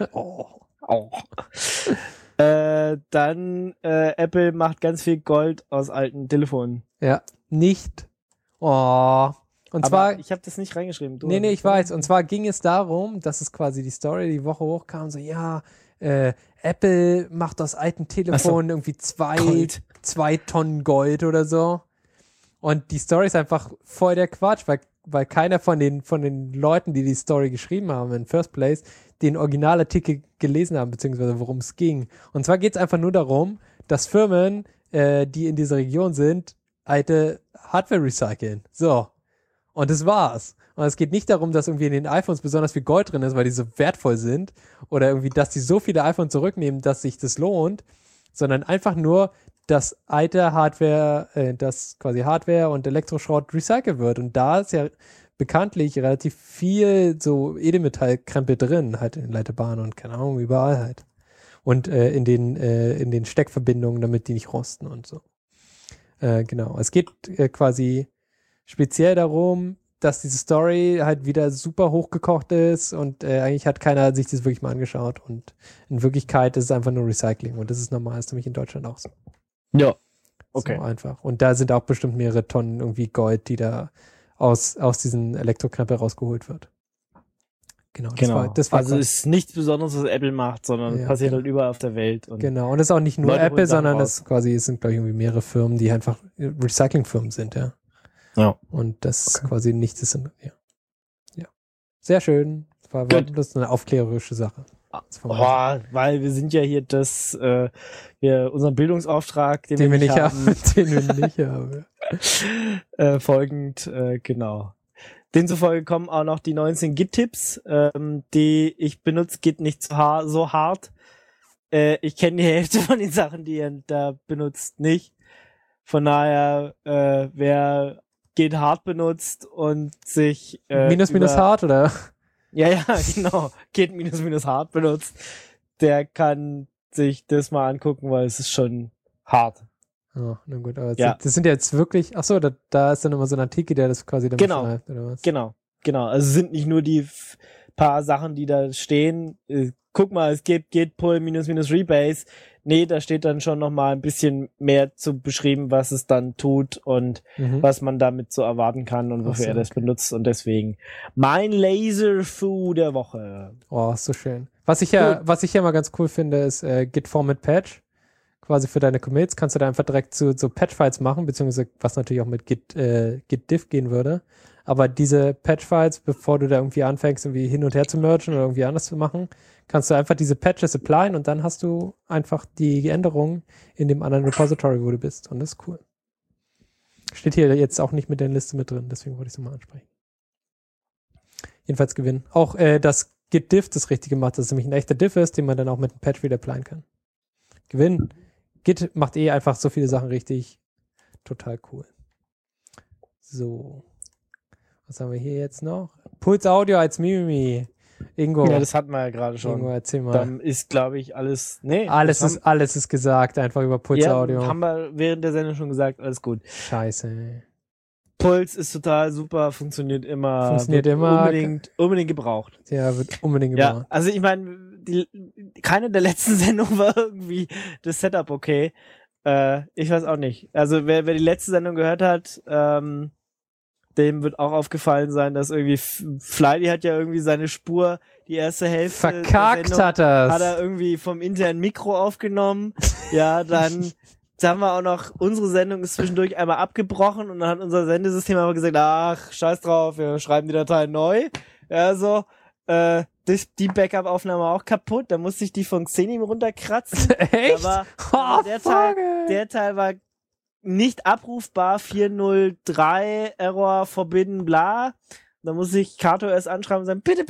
Dann Apple macht ganz viel Gold aus alten Telefonen. Ja, nicht. Oh. Und zwar, ich habe das nicht reingeschrieben. Nee, ich weiß. Und zwar ging es darum, dass es quasi die Story die Woche hochkam, so Apple macht aus alten Telefonen irgendwie 2 Tonnen Gold oder so. Und die Story ist einfach voll der Quatsch, weil keiner von den Leuten, die Story geschrieben haben in First Place, den Originalartikel gelesen haben, beziehungsweise worum es ging. Und zwar geht es einfach nur darum, dass Firmen, die in dieser Region sind, alte Hardware recyceln. So. Und das war's. Und es geht nicht darum, dass irgendwie in den iPhones besonders viel Gold drin ist, weil die so wertvoll sind oder irgendwie, dass die so viele iPhones zurücknehmen, dass sich das lohnt, sondern einfach nur, dass alte Hardware, dass quasi Hardware und Elektroschrott recycelt wird. Und da ist ja bekanntlich relativ viel so Edelmetallkrempel drin, halt in Leiterbahnen und keine Ahnung, überall halt. Und in den Steckverbindungen, damit die nicht rosten und so. Genau. Es geht quasi speziell darum, dass diese Story halt wieder super hochgekocht ist und eigentlich hat keiner sich das wirklich mal angeschaut und in Wirklichkeit ist es einfach nur Recycling und das ist normal, ist nämlich in Deutschland auch so. Ja, okay. So einfach. Und da sind auch bestimmt mehrere Tonnen irgendwie Gold, die da aus diesen Elektrokrempel rausgeholt wird. Genau. Das war also ist nichts Besonderes, was Apple macht, sondern passiert halt überall auf der Welt. Und genau. Und das ist auch nicht nur Apple, sondern es sind, glaube ich, irgendwie mehrere Firmen, die einfach Recyclingfirmen sind, ja. Ja. Und das quasi nichts ist. Ja. Sehr schön. War bloß eine aufklärerische Sache. Weil wir sind ja hier unseren Bildungsauftrag, den wir nicht haben. Den wir nicht haben. Folgend, genau. Demzufolge kommen auch noch die 19 Git-Tipps, die ich benutze. Git nicht so hart. Ich kenne die Hälfte von den Sachen, die ihr da benutzt, nicht. Von daher, wer Git hart benutzt und sich minus hart, oder? Ja, genau. Git minus hart benutzt, der kann sich das mal angucken, weil es ist schon hart. Oh, na gut, aber das sind ja jetzt wirklich, achso, da ist dann immer so ein Artikel, der das quasi dann beschreibt, oder was? Genau. Also es sind nicht nur die paar Sachen, die da stehen. Guck mal, es gibt Git pull minus rebase. Nee, da steht dann schon nochmal ein bisschen mehr zu beschrieben, was es dann tut und was man damit so erwarten kann und wofür er das benutzt. Und deswegen mein Laser-Fu der Woche. Oh, so schön. Was ich ja mal ganz cool finde, ist Git Format Patch. Quasi für deine Commits kannst du da einfach direkt so Patch-Files machen, beziehungsweise was natürlich auch mit Git diff gehen würde. Aber diese Patch-Files, bevor du da irgendwie anfängst, irgendwie hin und her zu mergen oder irgendwie anders zu machen, kannst du einfach diese Patches applyen und dann hast du einfach die Änderungen in dem anderen Repository, wo du bist. Und das ist cool. Steht hier jetzt auch nicht mit der Liste mit drin, deswegen wollte ich es nochmal ansprechen. Jedenfalls gewinnen. Auch, dass Git diff das Richtige macht, dass es nämlich ein echter Diff ist, den man dann auch mit einem Patch wieder applyen kann. Gewinnen. Git macht einfach so viele Sachen richtig. Total cool. So. Was haben wir hier jetzt noch? Puls Audio als Mimimi. Ingo. Ja, das hatten wir ja gerade schon. Ingo, erzähl mal. Dann ist, glaube ich, alles... Nee. Alles ist gesagt, einfach über Puls Audio. Ja, haben wir während der Sendung schon gesagt, alles gut. Scheiße, ey. Puls ist total super, funktioniert immer. Unbedingt gebraucht. Ja, wird unbedingt gebraucht. Ja, also ich meine, keine der letzten Sendungen war irgendwie das Setup okay. Ich weiß auch nicht. Also wer die letzte Sendung gehört hat, dem wird auch aufgefallen sein, dass irgendwie Flydy hat ja irgendwie seine Spur, die erste Hälfte verkackt der Sendung, hat er irgendwie vom internen Mikro aufgenommen. Ja, dann haben wir auch noch, unsere Sendung ist zwischendurch einmal abgebrochen und dann hat unser Sendesystem aber gesagt, ach, scheiß drauf, wir schreiben die Datei neu. Ja, so, die Backup-Aufnahme auch kaputt, da musste ich die von Xenim runterkratzen. Echt? Aber der Teil war nicht abrufbar, 403, Error, forbidden, bla. Da muss ich CartoS anschreiben und sagen, bitte,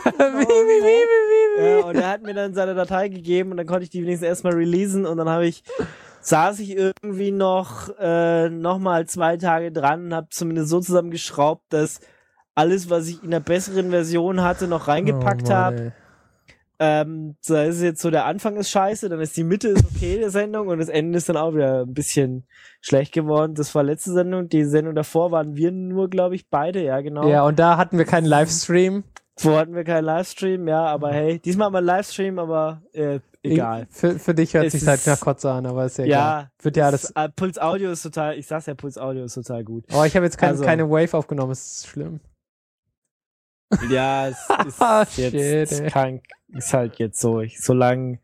ja, und er hat mir dann seine Datei gegeben und dann konnte ich die wenigstens erstmal releasen und dann saß ich irgendwie noch mal 2 Tage dran und habe zumindest so zusammengeschraubt, dass alles, was ich in der besseren Version hatte, noch reingepackt habe. Da ist jetzt so, der Anfang ist scheiße, dann ist die Mitte ist okay der Sendung und das Ende ist dann auch wieder ein bisschen schlecht geworden. Das war letzte Sendung, die Sendung davor waren wir nur, glaube ich, beide, ja genau. Ja, und da hatten wir keinen Livestream. Wo hatten wir keinen Livestream, ja, aber hey, diesmal haben wir einen Livestream, aber egal. Für dich hört es sich halt nach Kotze an, aber ist ja egal. Ja, wird ja alles. Puls Audio ist total, ich sag's ja, Puls Audio ist total gut. Oh, ich habe jetzt keine Wave aufgenommen, ist schlimm. Ja, es ist jetzt krank, ist halt jetzt so. Solange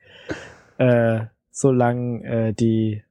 die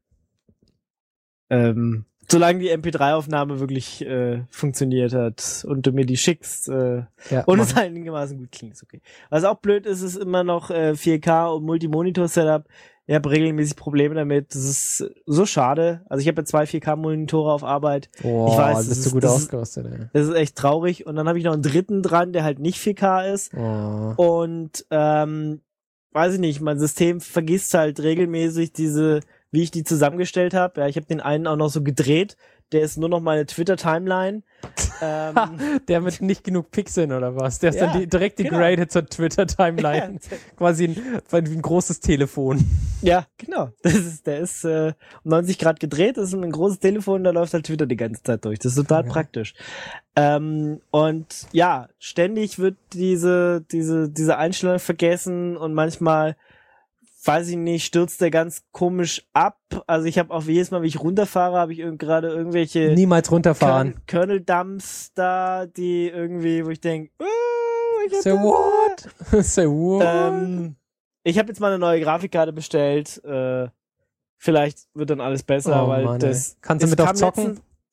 MP3-Aufnahme wirklich funktioniert hat und du mir die schickst und es einigermaßen gut klingt, ist okay. Was auch blöd ist, ist immer noch 4K und Multimonitor-Setup. Ich habe regelmäßig Probleme damit. Das ist so schade. Also ich habe ja 2 4K-Monitore auf Arbeit. Oh, ich weiß, bist du gut ausgerüstet, ey. Das ist echt traurig. Und dann habe ich noch einen dritten dran, der halt nicht 4K ist. Oh. Und weiß ich nicht, mein System vergisst halt regelmäßig wie ich die zusammengestellt habe. Ja, ich habe den einen auch noch so gedreht. Der ist nur noch meine Twitter-Timeline. Der mit nicht genug Pixeln oder was? Der ist dann direkt degradet zur Twitter-Timeline. Quasi ein großes Telefon. Ja, genau. Der ist um 90 Grad gedreht, das ist ein großes Telefon, da läuft halt Twitter die ganze Zeit durch. Das ist total praktisch. Und ja, ständig wird diese Einstellung vergessen und manchmal, weiß ich nicht, stürzt der ganz komisch ab. Also ich habe auch jedes Mal, wie ich runterfahre, habe ich gerade irgendwelche niemals runterfahren. Kernel-Dumps da, die irgendwie, wo ich denke, Say what? Say what? Ich habe jetzt mal eine neue Grafikkarte bestellt. Vielleicht wird dann alles besser, weil Mann, das... Kannst du mit auf zocken?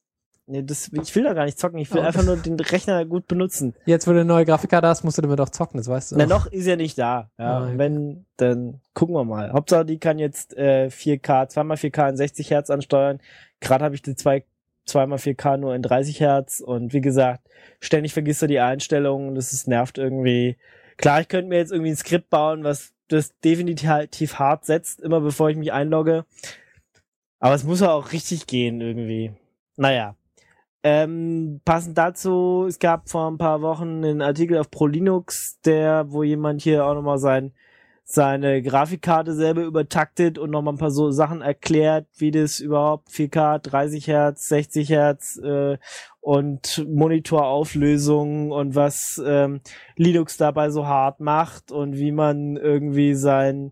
Nee, ich will da gar nicht zocken, ich will einfach nur den Rechner gut benutzen. Jetzt, wo du eine neue Grafikkarte hast, musst du damit auch zocken, das weißt du. Na, noch ist ja nicht da. Ja, okay. Wenn, dann gucken wir mal. Hauptsache, die kann jetzt 4K, 2x4K in 60 Hertz ansteuern. Gerade habe ich die 2x4K nur in 30 Hertz und wie gesagt, ständig vergisst du die Einstellungen und es nervt irgendwie. Klar, ich könnte mir jetzt irgendwie ein Skript bauen, was das definitiv hart setzt, immer bevor ich mich einlogge. Aber es muss ja auch richtig gehen irgendwie. Naja. Passend dazu, es gab vor ein paar Wochen einen Artikel auf ProLinux, wo jemand hier auch nochmal seine Grafikkarte selber übertaktet und nochmal ein paar so Sachen erklärt, wie das überhaupt 4K, 30 Hertz, 60 Hertz und Monitorauflösung und was Linux dabei so hart macht und wie man irgendwie seine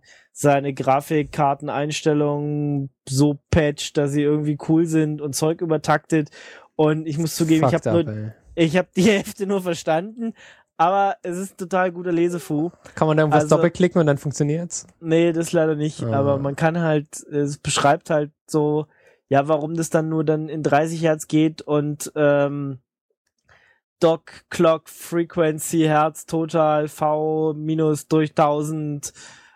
Grafikkarteneinstellungen so patcht, dass sie irgendwie cool sind und Zeug übertaktet. Und ich muss zugeben, ich habe die Hälfte nur verstanden, aber es ist total guter Lesefu. Kann man da irgendwas doppelklicken und dann funktioniert's? Nee, das leider nicht, aber man kann halt, es beschreibt halt so, ja, warum das dann nur dann in 30 Hertz geht und Dock, Clock, Frequency, Hertz, Total, V, Minus durch 1000.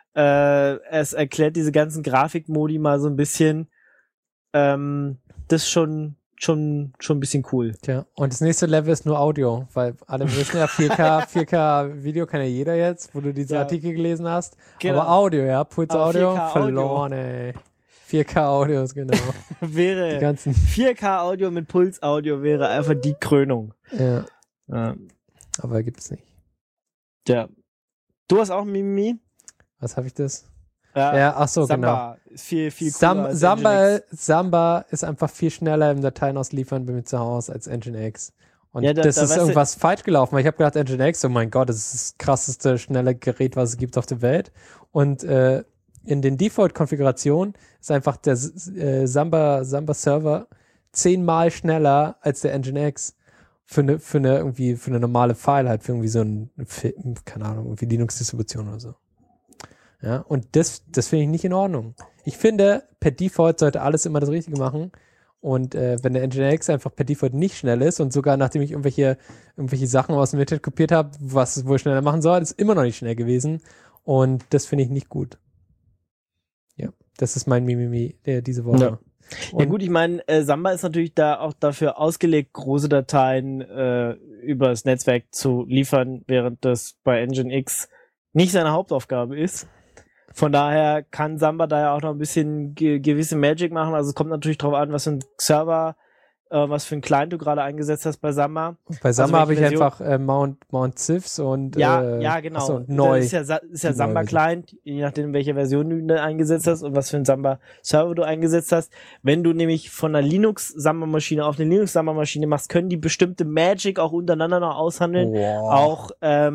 Es erklärt diese ganzen Grafikmodi mal so ein bisschen. Das ist schon ein bisschen cool. Tja, und das nächste Level ist nur Audio, weil alle wissen ja, 4K Video kann ja jeder jetzt, wo du diese Artikel gelesen hast. Genau. Aber Audio, ja, Puls Audio, verloren, ey. 4K Audios, genau. Wäre 4K Audio mit Puls Audio wäre einfach die Krönung. Ja. Aber gibt's nicht. Ja. Du hast auch Mimimi? Was habe ich das? Ja, ach so, Samba genau. Ist viel cooler Samba ist einfach viel schneller im Dateien ausliefern bei mir zu Hause als Nginx. Und ja, das ist irgendwas falsch gelaufen, weil ich habe gedacht, Nginx, oh mein Gott, das ist das krasseste, schnelle Gerät, was es gibt auf der Welt. Und in den Default-Konfigurationen ist einfach der Samba-Server 10-mal schneller als der Nginx für eine normale File, halt für irgendwie so keine Ahnung, irgendwie Linux-Distribution oder so. Ja, und das finde ich nicht in Ordnung. Ich finde, per Default sollte alles immer das Richtige machen. Und wenn der Nginx einfach per Default nicht schnell ist und sogar nachdem ich irgendwelche Sachen aus dem Internet kopiert habe, was es wohl schneller machen soll, ist immer noch nicht schnell gewesen. Und das finde ich nicht gut. Ja, das ist mein Mimimi diese Woche. Ja gut, ich meine, Samba ist natürlich da auch dafür ausgelegt, große Dateien über das Netzwerk zu liefern, während das bei Nginx nicht seine Hauptaufgabe ist. Von daher kann Samba da ja auch noch ein bisschen gewisse Magic machen. Also es kommt natürlich drauf an, was für ein Server, was für ein Client du gerade eingesetzt hast bei Samba. Bei Samba habe ich einfach Mount Cifs und ja, genau. Achso, neu. Das ist ja Samba-Client, je nachdem, welche Version du da eingesetzt hast und was für ein Samba-Server du eingesetzt hast. Wenn du nämlich von einer Linux-Samba-Maschine auf eine Linux-Samba-Maschine machst, können die bestimmte Magic auch untereinander noch aushandeln. Wow.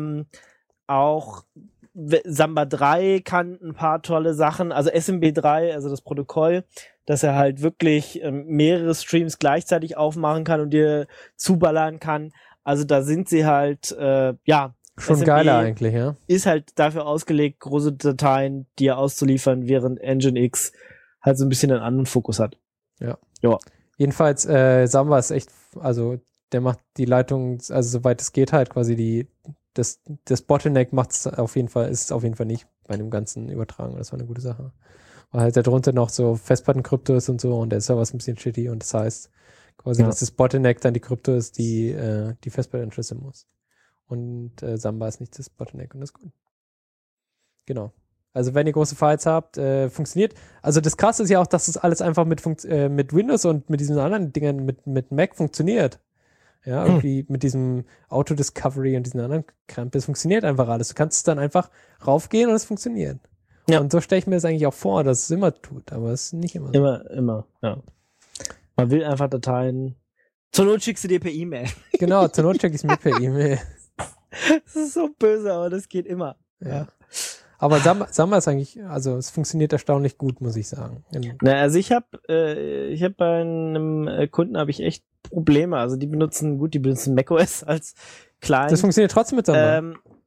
Auch Samba 3 kann ein paar tolle Sachen, also SMB3, also das Protokoll, dass er halt wirklich mehrere Streams gleichzeitig aufmachen kann und dir zuballern kann. Also da sind sie halt, schon SMB geiler eigentlich, ja. Ist halt dafür ausgelegt, große Dateien dir auszuliefern, während Nginx halt so ein bisschen einen anderen Fokus hat. Ja. Jedenfalls, Samba ist echt, also der macht die Leitung, also soweit es geht halt quasi das Bottleneck ist auf jeden Fall nicht bei dem ganzen Übertragen. Das war eine gute Sache. Weil halt darunter noch so Festplattenkrypto ist und so und der Server ist ein bisschen shitty und das heißt quasi, dass das Bottleneck dann die Krypto ist, die Festplatte entschlüsseln muss. Und Samba ist nicht das Bottleneck und das ist gut. Genau. Also wenn ihr große Files habt, funktioniert. Also das Krasse ist ja auch, dass das alles einfach mit Windows und mit diesen anderen Dingen mit Mac funktioniert. Ja, irgendwie mit diesem Auto-Discovery und diesen anderen Kram. Das funktioniert einfach alles. Du kannst dann einfach raufgehen und es funktioniert. Ja. Und so stelle ich mir das eigentlich auch vor, dass es immer tut, aber es ist nicht immer so. Immer, ja. Man will einfach Dateien. Zur Not schickst du dir per E-Mail. Genau, zur Not schicke ich es mir per E-Mail. Das ist so böse, aber das geht immer. Ja. Aber Samba ist eigentlich, also es funktioniert erstaunlich gut, muss ich sagen. Also ich habe bei einem Kunden habe ich echt Probleme. Also die benutzen macOS als Client. Das funktioniert trotzdem mit Samba.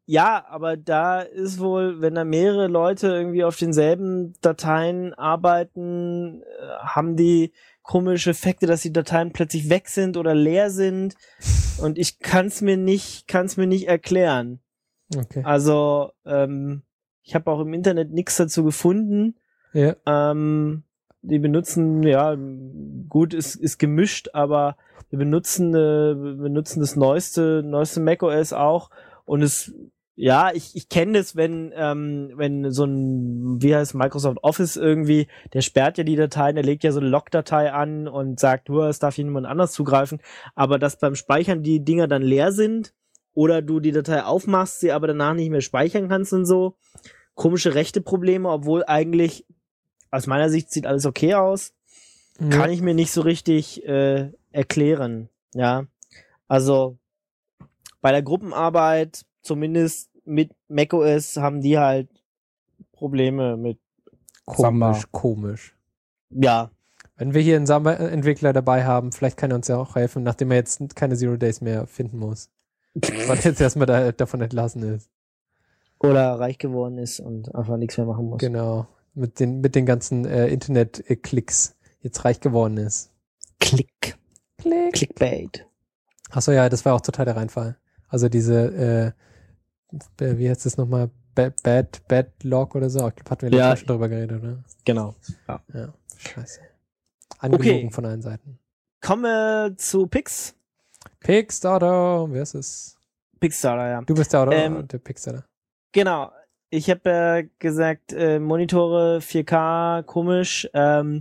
Ja, aber da ist wohl, wenn da mehrere Leute irgendwie auf denselben Dateien arbeiten, haben die komische Effekte, dass die Dateien plötzlich weg sind oder leer sind. Und ich kann's mir nicht erklären. Okay. Also, ich habe auch im Internet nichts dazu gefunden. Ja. Die benutzen, ja, gut, ist gemischt, aber wir benutzen das neueste macOS auch. Und ich kenne das, wenn so ein, wie heißt Microsoft Office irgendwie, der sperrt ja die Dateien, der legt ja so eine Log-Datei an und sagt, es darf hier niemand anders zugreifen. Aber dass beim Speichern die Dinger dann leer sind oder du die Datei aufmachst, sie aber danach nicht mehr speichern kannst und so, komische Rechteprobleme, obwohl eigentlich aus meiner Sicht sieht alles okay aus, kann ich mir nicht so richtig erklären. Ja, also bei der Gruppenarbeit, zumindest mit macOS, haben die halt Probleme mit Samba. Komisch. Ja. Wenn wir hier einen Samba-Entwickler dabei haben, vielleicht kann er uns ja auch helfen, nachdem er jetzt keine Zero Days mehr finden muss. Weil er jetzt erstmal davon entlassen ist. Oder reich geworden ist und einfach nichts mehr machen muss. Genau. Mit den ganzen Internet-Klicks jetzt reich geworden ist. Clickbait. Achso, ja, das war auch total der Reinfall. Also diese, wie heißt das nochmal? Bad Log oder so? Ich glaube, hatten wir letztes Mal schon drüber geredet, oder? Genau. Ja, scheiße. Angelogen von allen Seiten. Kommen wir zu Pix. Pixstarter, wer ist es? Pixstarter, ja. Du bist der Pixstarter. Genau. Ich habe gesagt, Monitore 4K, komisch.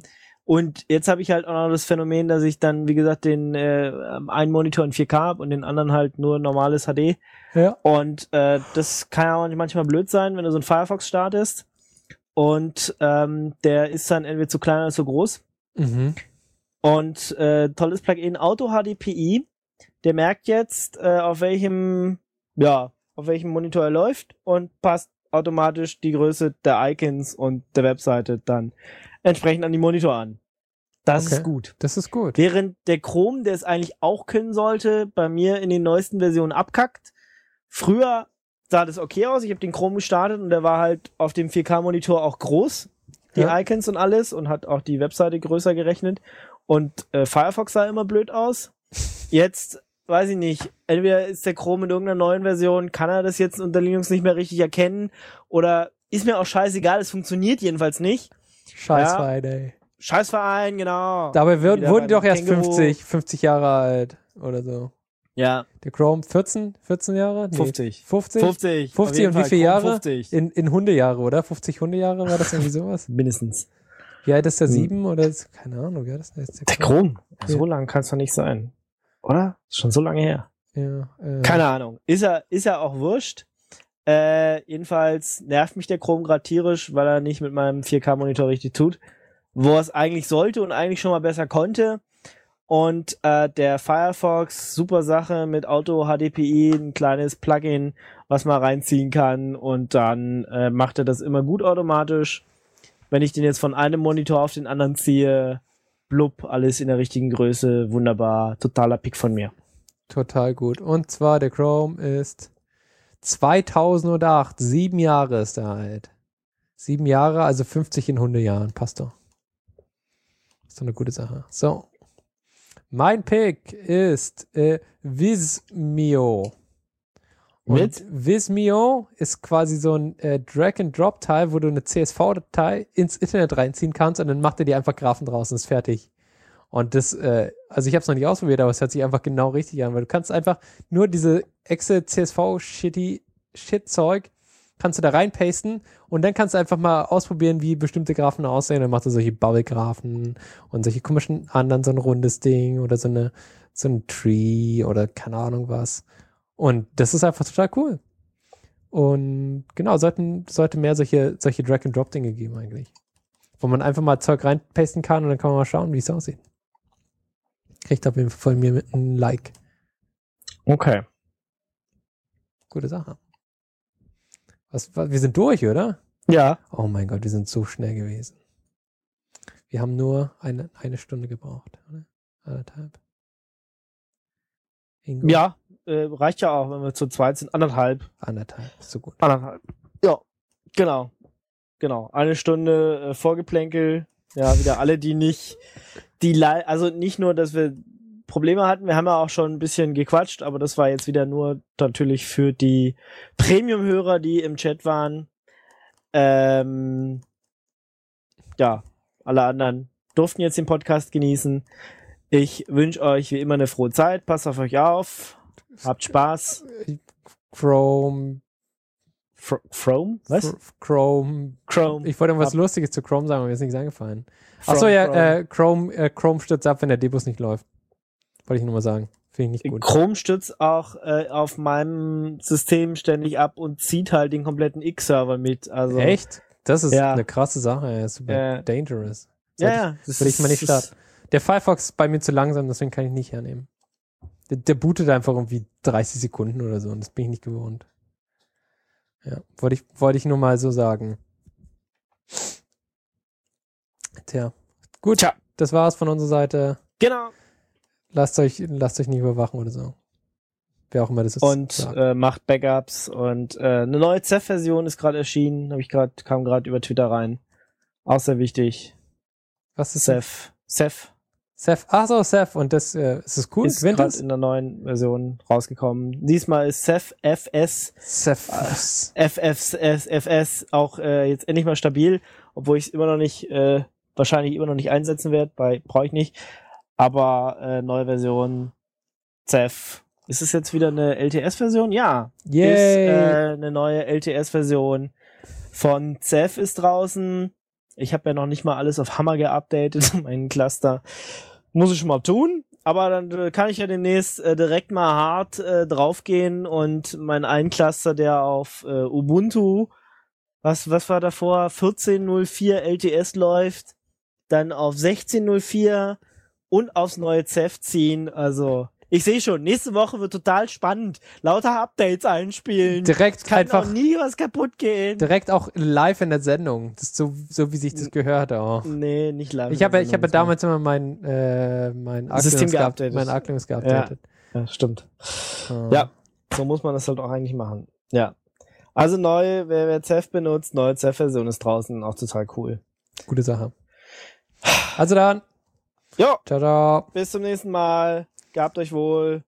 Und jetzt habe ich halt auch noch das Phänomen, dass ich dann, wie gesagt, den einen Monitor in 4K habe und den anderen halt nur normales HD. Ja. Und das kann ja manchmal blöd sein, wenn du so einen Firefox startest. Und der ist dann entweder zu klein oder zu groß. Mhm. Und tolles Plugin Auto HDPI. Der merkt jetzt, auf welchem Monitor er läuft und passt automatisch die Größe der Icons und der Webseite dann entsprechend an die Monitor an. Das ist gut. Das ist gut. Während der Chrome, der es eigentlich auch können sollte, bei mir in den neuesten Versionen abkackt. Früher sah das okay aus. Ich habe den Chrome gestartet und der war halt auf dem 4K-Monitor auch groß. Die Icons und alles und hat auch die Webseite größer gerechnet. Und Firefox sah immer blöd aus. Jetzt weiß ich nicht, entweder ist der Chrome in irgendeiner neuen Version, kann er das jetzt unter Linux nicht mehr richtig erkennen oder ist mir auch scheißegal, es funktioniert jedenfalls nicht. Scheißverein, ey. Scheißverein, genau. Dabei wurden die doch erst 50 Jahre alt oder so. Ja. Der Chrome 14 Jahre? Nee, 50. 50 und wie viele Jahre? 50. In Hundejahre, oder? 50 Hundejahre, war das irgendwie sowas? Mindestens. Wie alt ist der 7 oder keine Ahnung, wie alt ist der Chrome? So lang kann es doch nicht sein. Oder? Ist schon so lange her. Ja, keine Ahnung. Ist ja auch wurscht. Jedenfalls nervt mich der Chrome gerade tierisch, weil er nicht mit meinem 4K-Monitor richtig tut. Wo er es eigentlich sollte und eigentlich schon mal besser konnte. Und der Firefox, super Sache mit Auto HDPI, ein kleines Plugin, was man reinziehen kann. Und dann macht er das immer gut automatisch. Wenn ich den jetzt von einem Monitor auf den anderen ziehe, blub, alles in der richtigen Größe, wunderbar, totaler Pick von mir. Total gut. Und zwar, der Chrome ist 2008, 7 Jahre ist er alt. 7 Jahre, also 50 in Hundejahren, passt doch. Ist doch eine gute Sache. So. Mein Pick ist Vizmeo. Und Vizmeo ist quasi so ein Drag-and-Drop-Teil, wo du eine CSV-Datei ins Internet reinziehen kannst und dann macht er dir einfach Graphen draus und ist fertig. Und das, also ich habe es noch nicht ausprobiert, aber es hört sich einfach genau richtig an, weil du kannst einfach nur diese Excel CSV-Shit-Zeug kannst du da reinpasten und dann kannst du einfach mal ausprobieren, wie bestimmte Graphen aussehen. Dann macht er solche Bubble-Graphen und solche komischen anderen, so ein rundes Ding oder so ein Tree oder keine Ahnung was. Und das ist einfach total cool. Und genau, sollte mehr solche Drag-and-Drop-Dinge geben eigentlich. Wo man einfach mal Zeug reinpasten kann und dann kann man mal schauen, wie es aussieht. Kriegt auf jeden Fall von mir mit einem Like. Okay. Gute Sache. Wir sind durch, oder? Ja. Oh mein Gott, wir sind so schnell gewesen. Wir haben nur eine Stunde gebraucht, oder? 1,5. Ingo? Ja, reicht ja auch, wenn wir zu zweit sind. Anderthalb, ist so gut. Ja, genau. 1 Stunde Vorgeplänkel. Ja, wieder alle, also nicht nur, dass wir Probleme hatten, wir haben ja auch schon ein bisschen gequatscht, aber das war jetzt wieder nur natürlich für die Premium-Hörer, die im Chat waren. Ja, alle anderen durften jetzt den Podcast genießen. Ich wünsche euch wie immer eine frohe Zeit. Passt auf euch auf. Habt Spaß. Chrome? Was? Chrome. Ich wollte irgendwas Lustiges zu Chrome sagen, aber mir ist nichts eingefallen. Achso, ja, Chrome stürzt ab, wenn der Debus nicht läuft. Wollte ich nur mal sagen. Finde ich nicht gut. Chrome stürzt auch auf meinem System ständig ab und zieht halt den kompletten X-Server mit. Also, echt? Das ist eine krasse Sache. Super dangerous. Will ich mal nicht starten. Der Firefox ist bei mir zu langsam, deswegen kann ich nicht hernehmen. Der bootet einfach irgendwie 30 Sekunden oder so und das bin ich nicht gewohnt. Ja, wollte ich nur mal so sagen. Tja, gut. Tja. Das war's von unserer Seite. Genau. Lasst euch nicht überwachen oder so. Wer auch immer das ist. Und macht Backups und eine neue Ceph-Version ist gerade erschienen. Kam gerade über Twitter rein. Auch sehr wichtig. Was ist Ceph? Ceph. Und das ist es cool? Ist gerade in der neuen Version rausgekommen. Diesmal ist Ceph FS. FS auch jetzt endlich mal stabil, obwohl ich es immer noch nicht, wahrscheinlich immer noch nicht einsetzen werde, brauche ich nicht. Aber neue Version Ceph. Ist es jetzt wieder eine LTS-Version? Ja. Yay. Ist eine neue LTS-Version von Ceph ist draußen. Ich habe ja noch nicht mal alles auf Hammer geupdatet, meinen Cluster. Muss ich schon mal tun, aber dann kann ich ja demnächst direkt mal hart draufgehen und meinen einen Cluster, der auf Ubuntu, was war davor, 14.04 LTS läuft, dann auf 16.04 und aufs neue Ceph ziehen, also ich sehe schon, nächste Woche wird total spannend. Lauter Updates einspielen. Direkt kann einfach auch nie was kaputt gehen. Direkt auch live in der Sendung. Das ist so wie sich das gehört auch. Nee, nicht live. Ich habe damals immer mein System geupdatet. Mein Arclinux geupdatet. Ja, stimmt. Ja, so muss man das halt auch eigentlich machen. Ja. Also wer Ceph benutzt, neue Ceph-Version ist draußen, auch total cool. Gute Sache. Also dann. Jo. Ciao. Bis zum nächsten Mal. Gehabt euch wohl.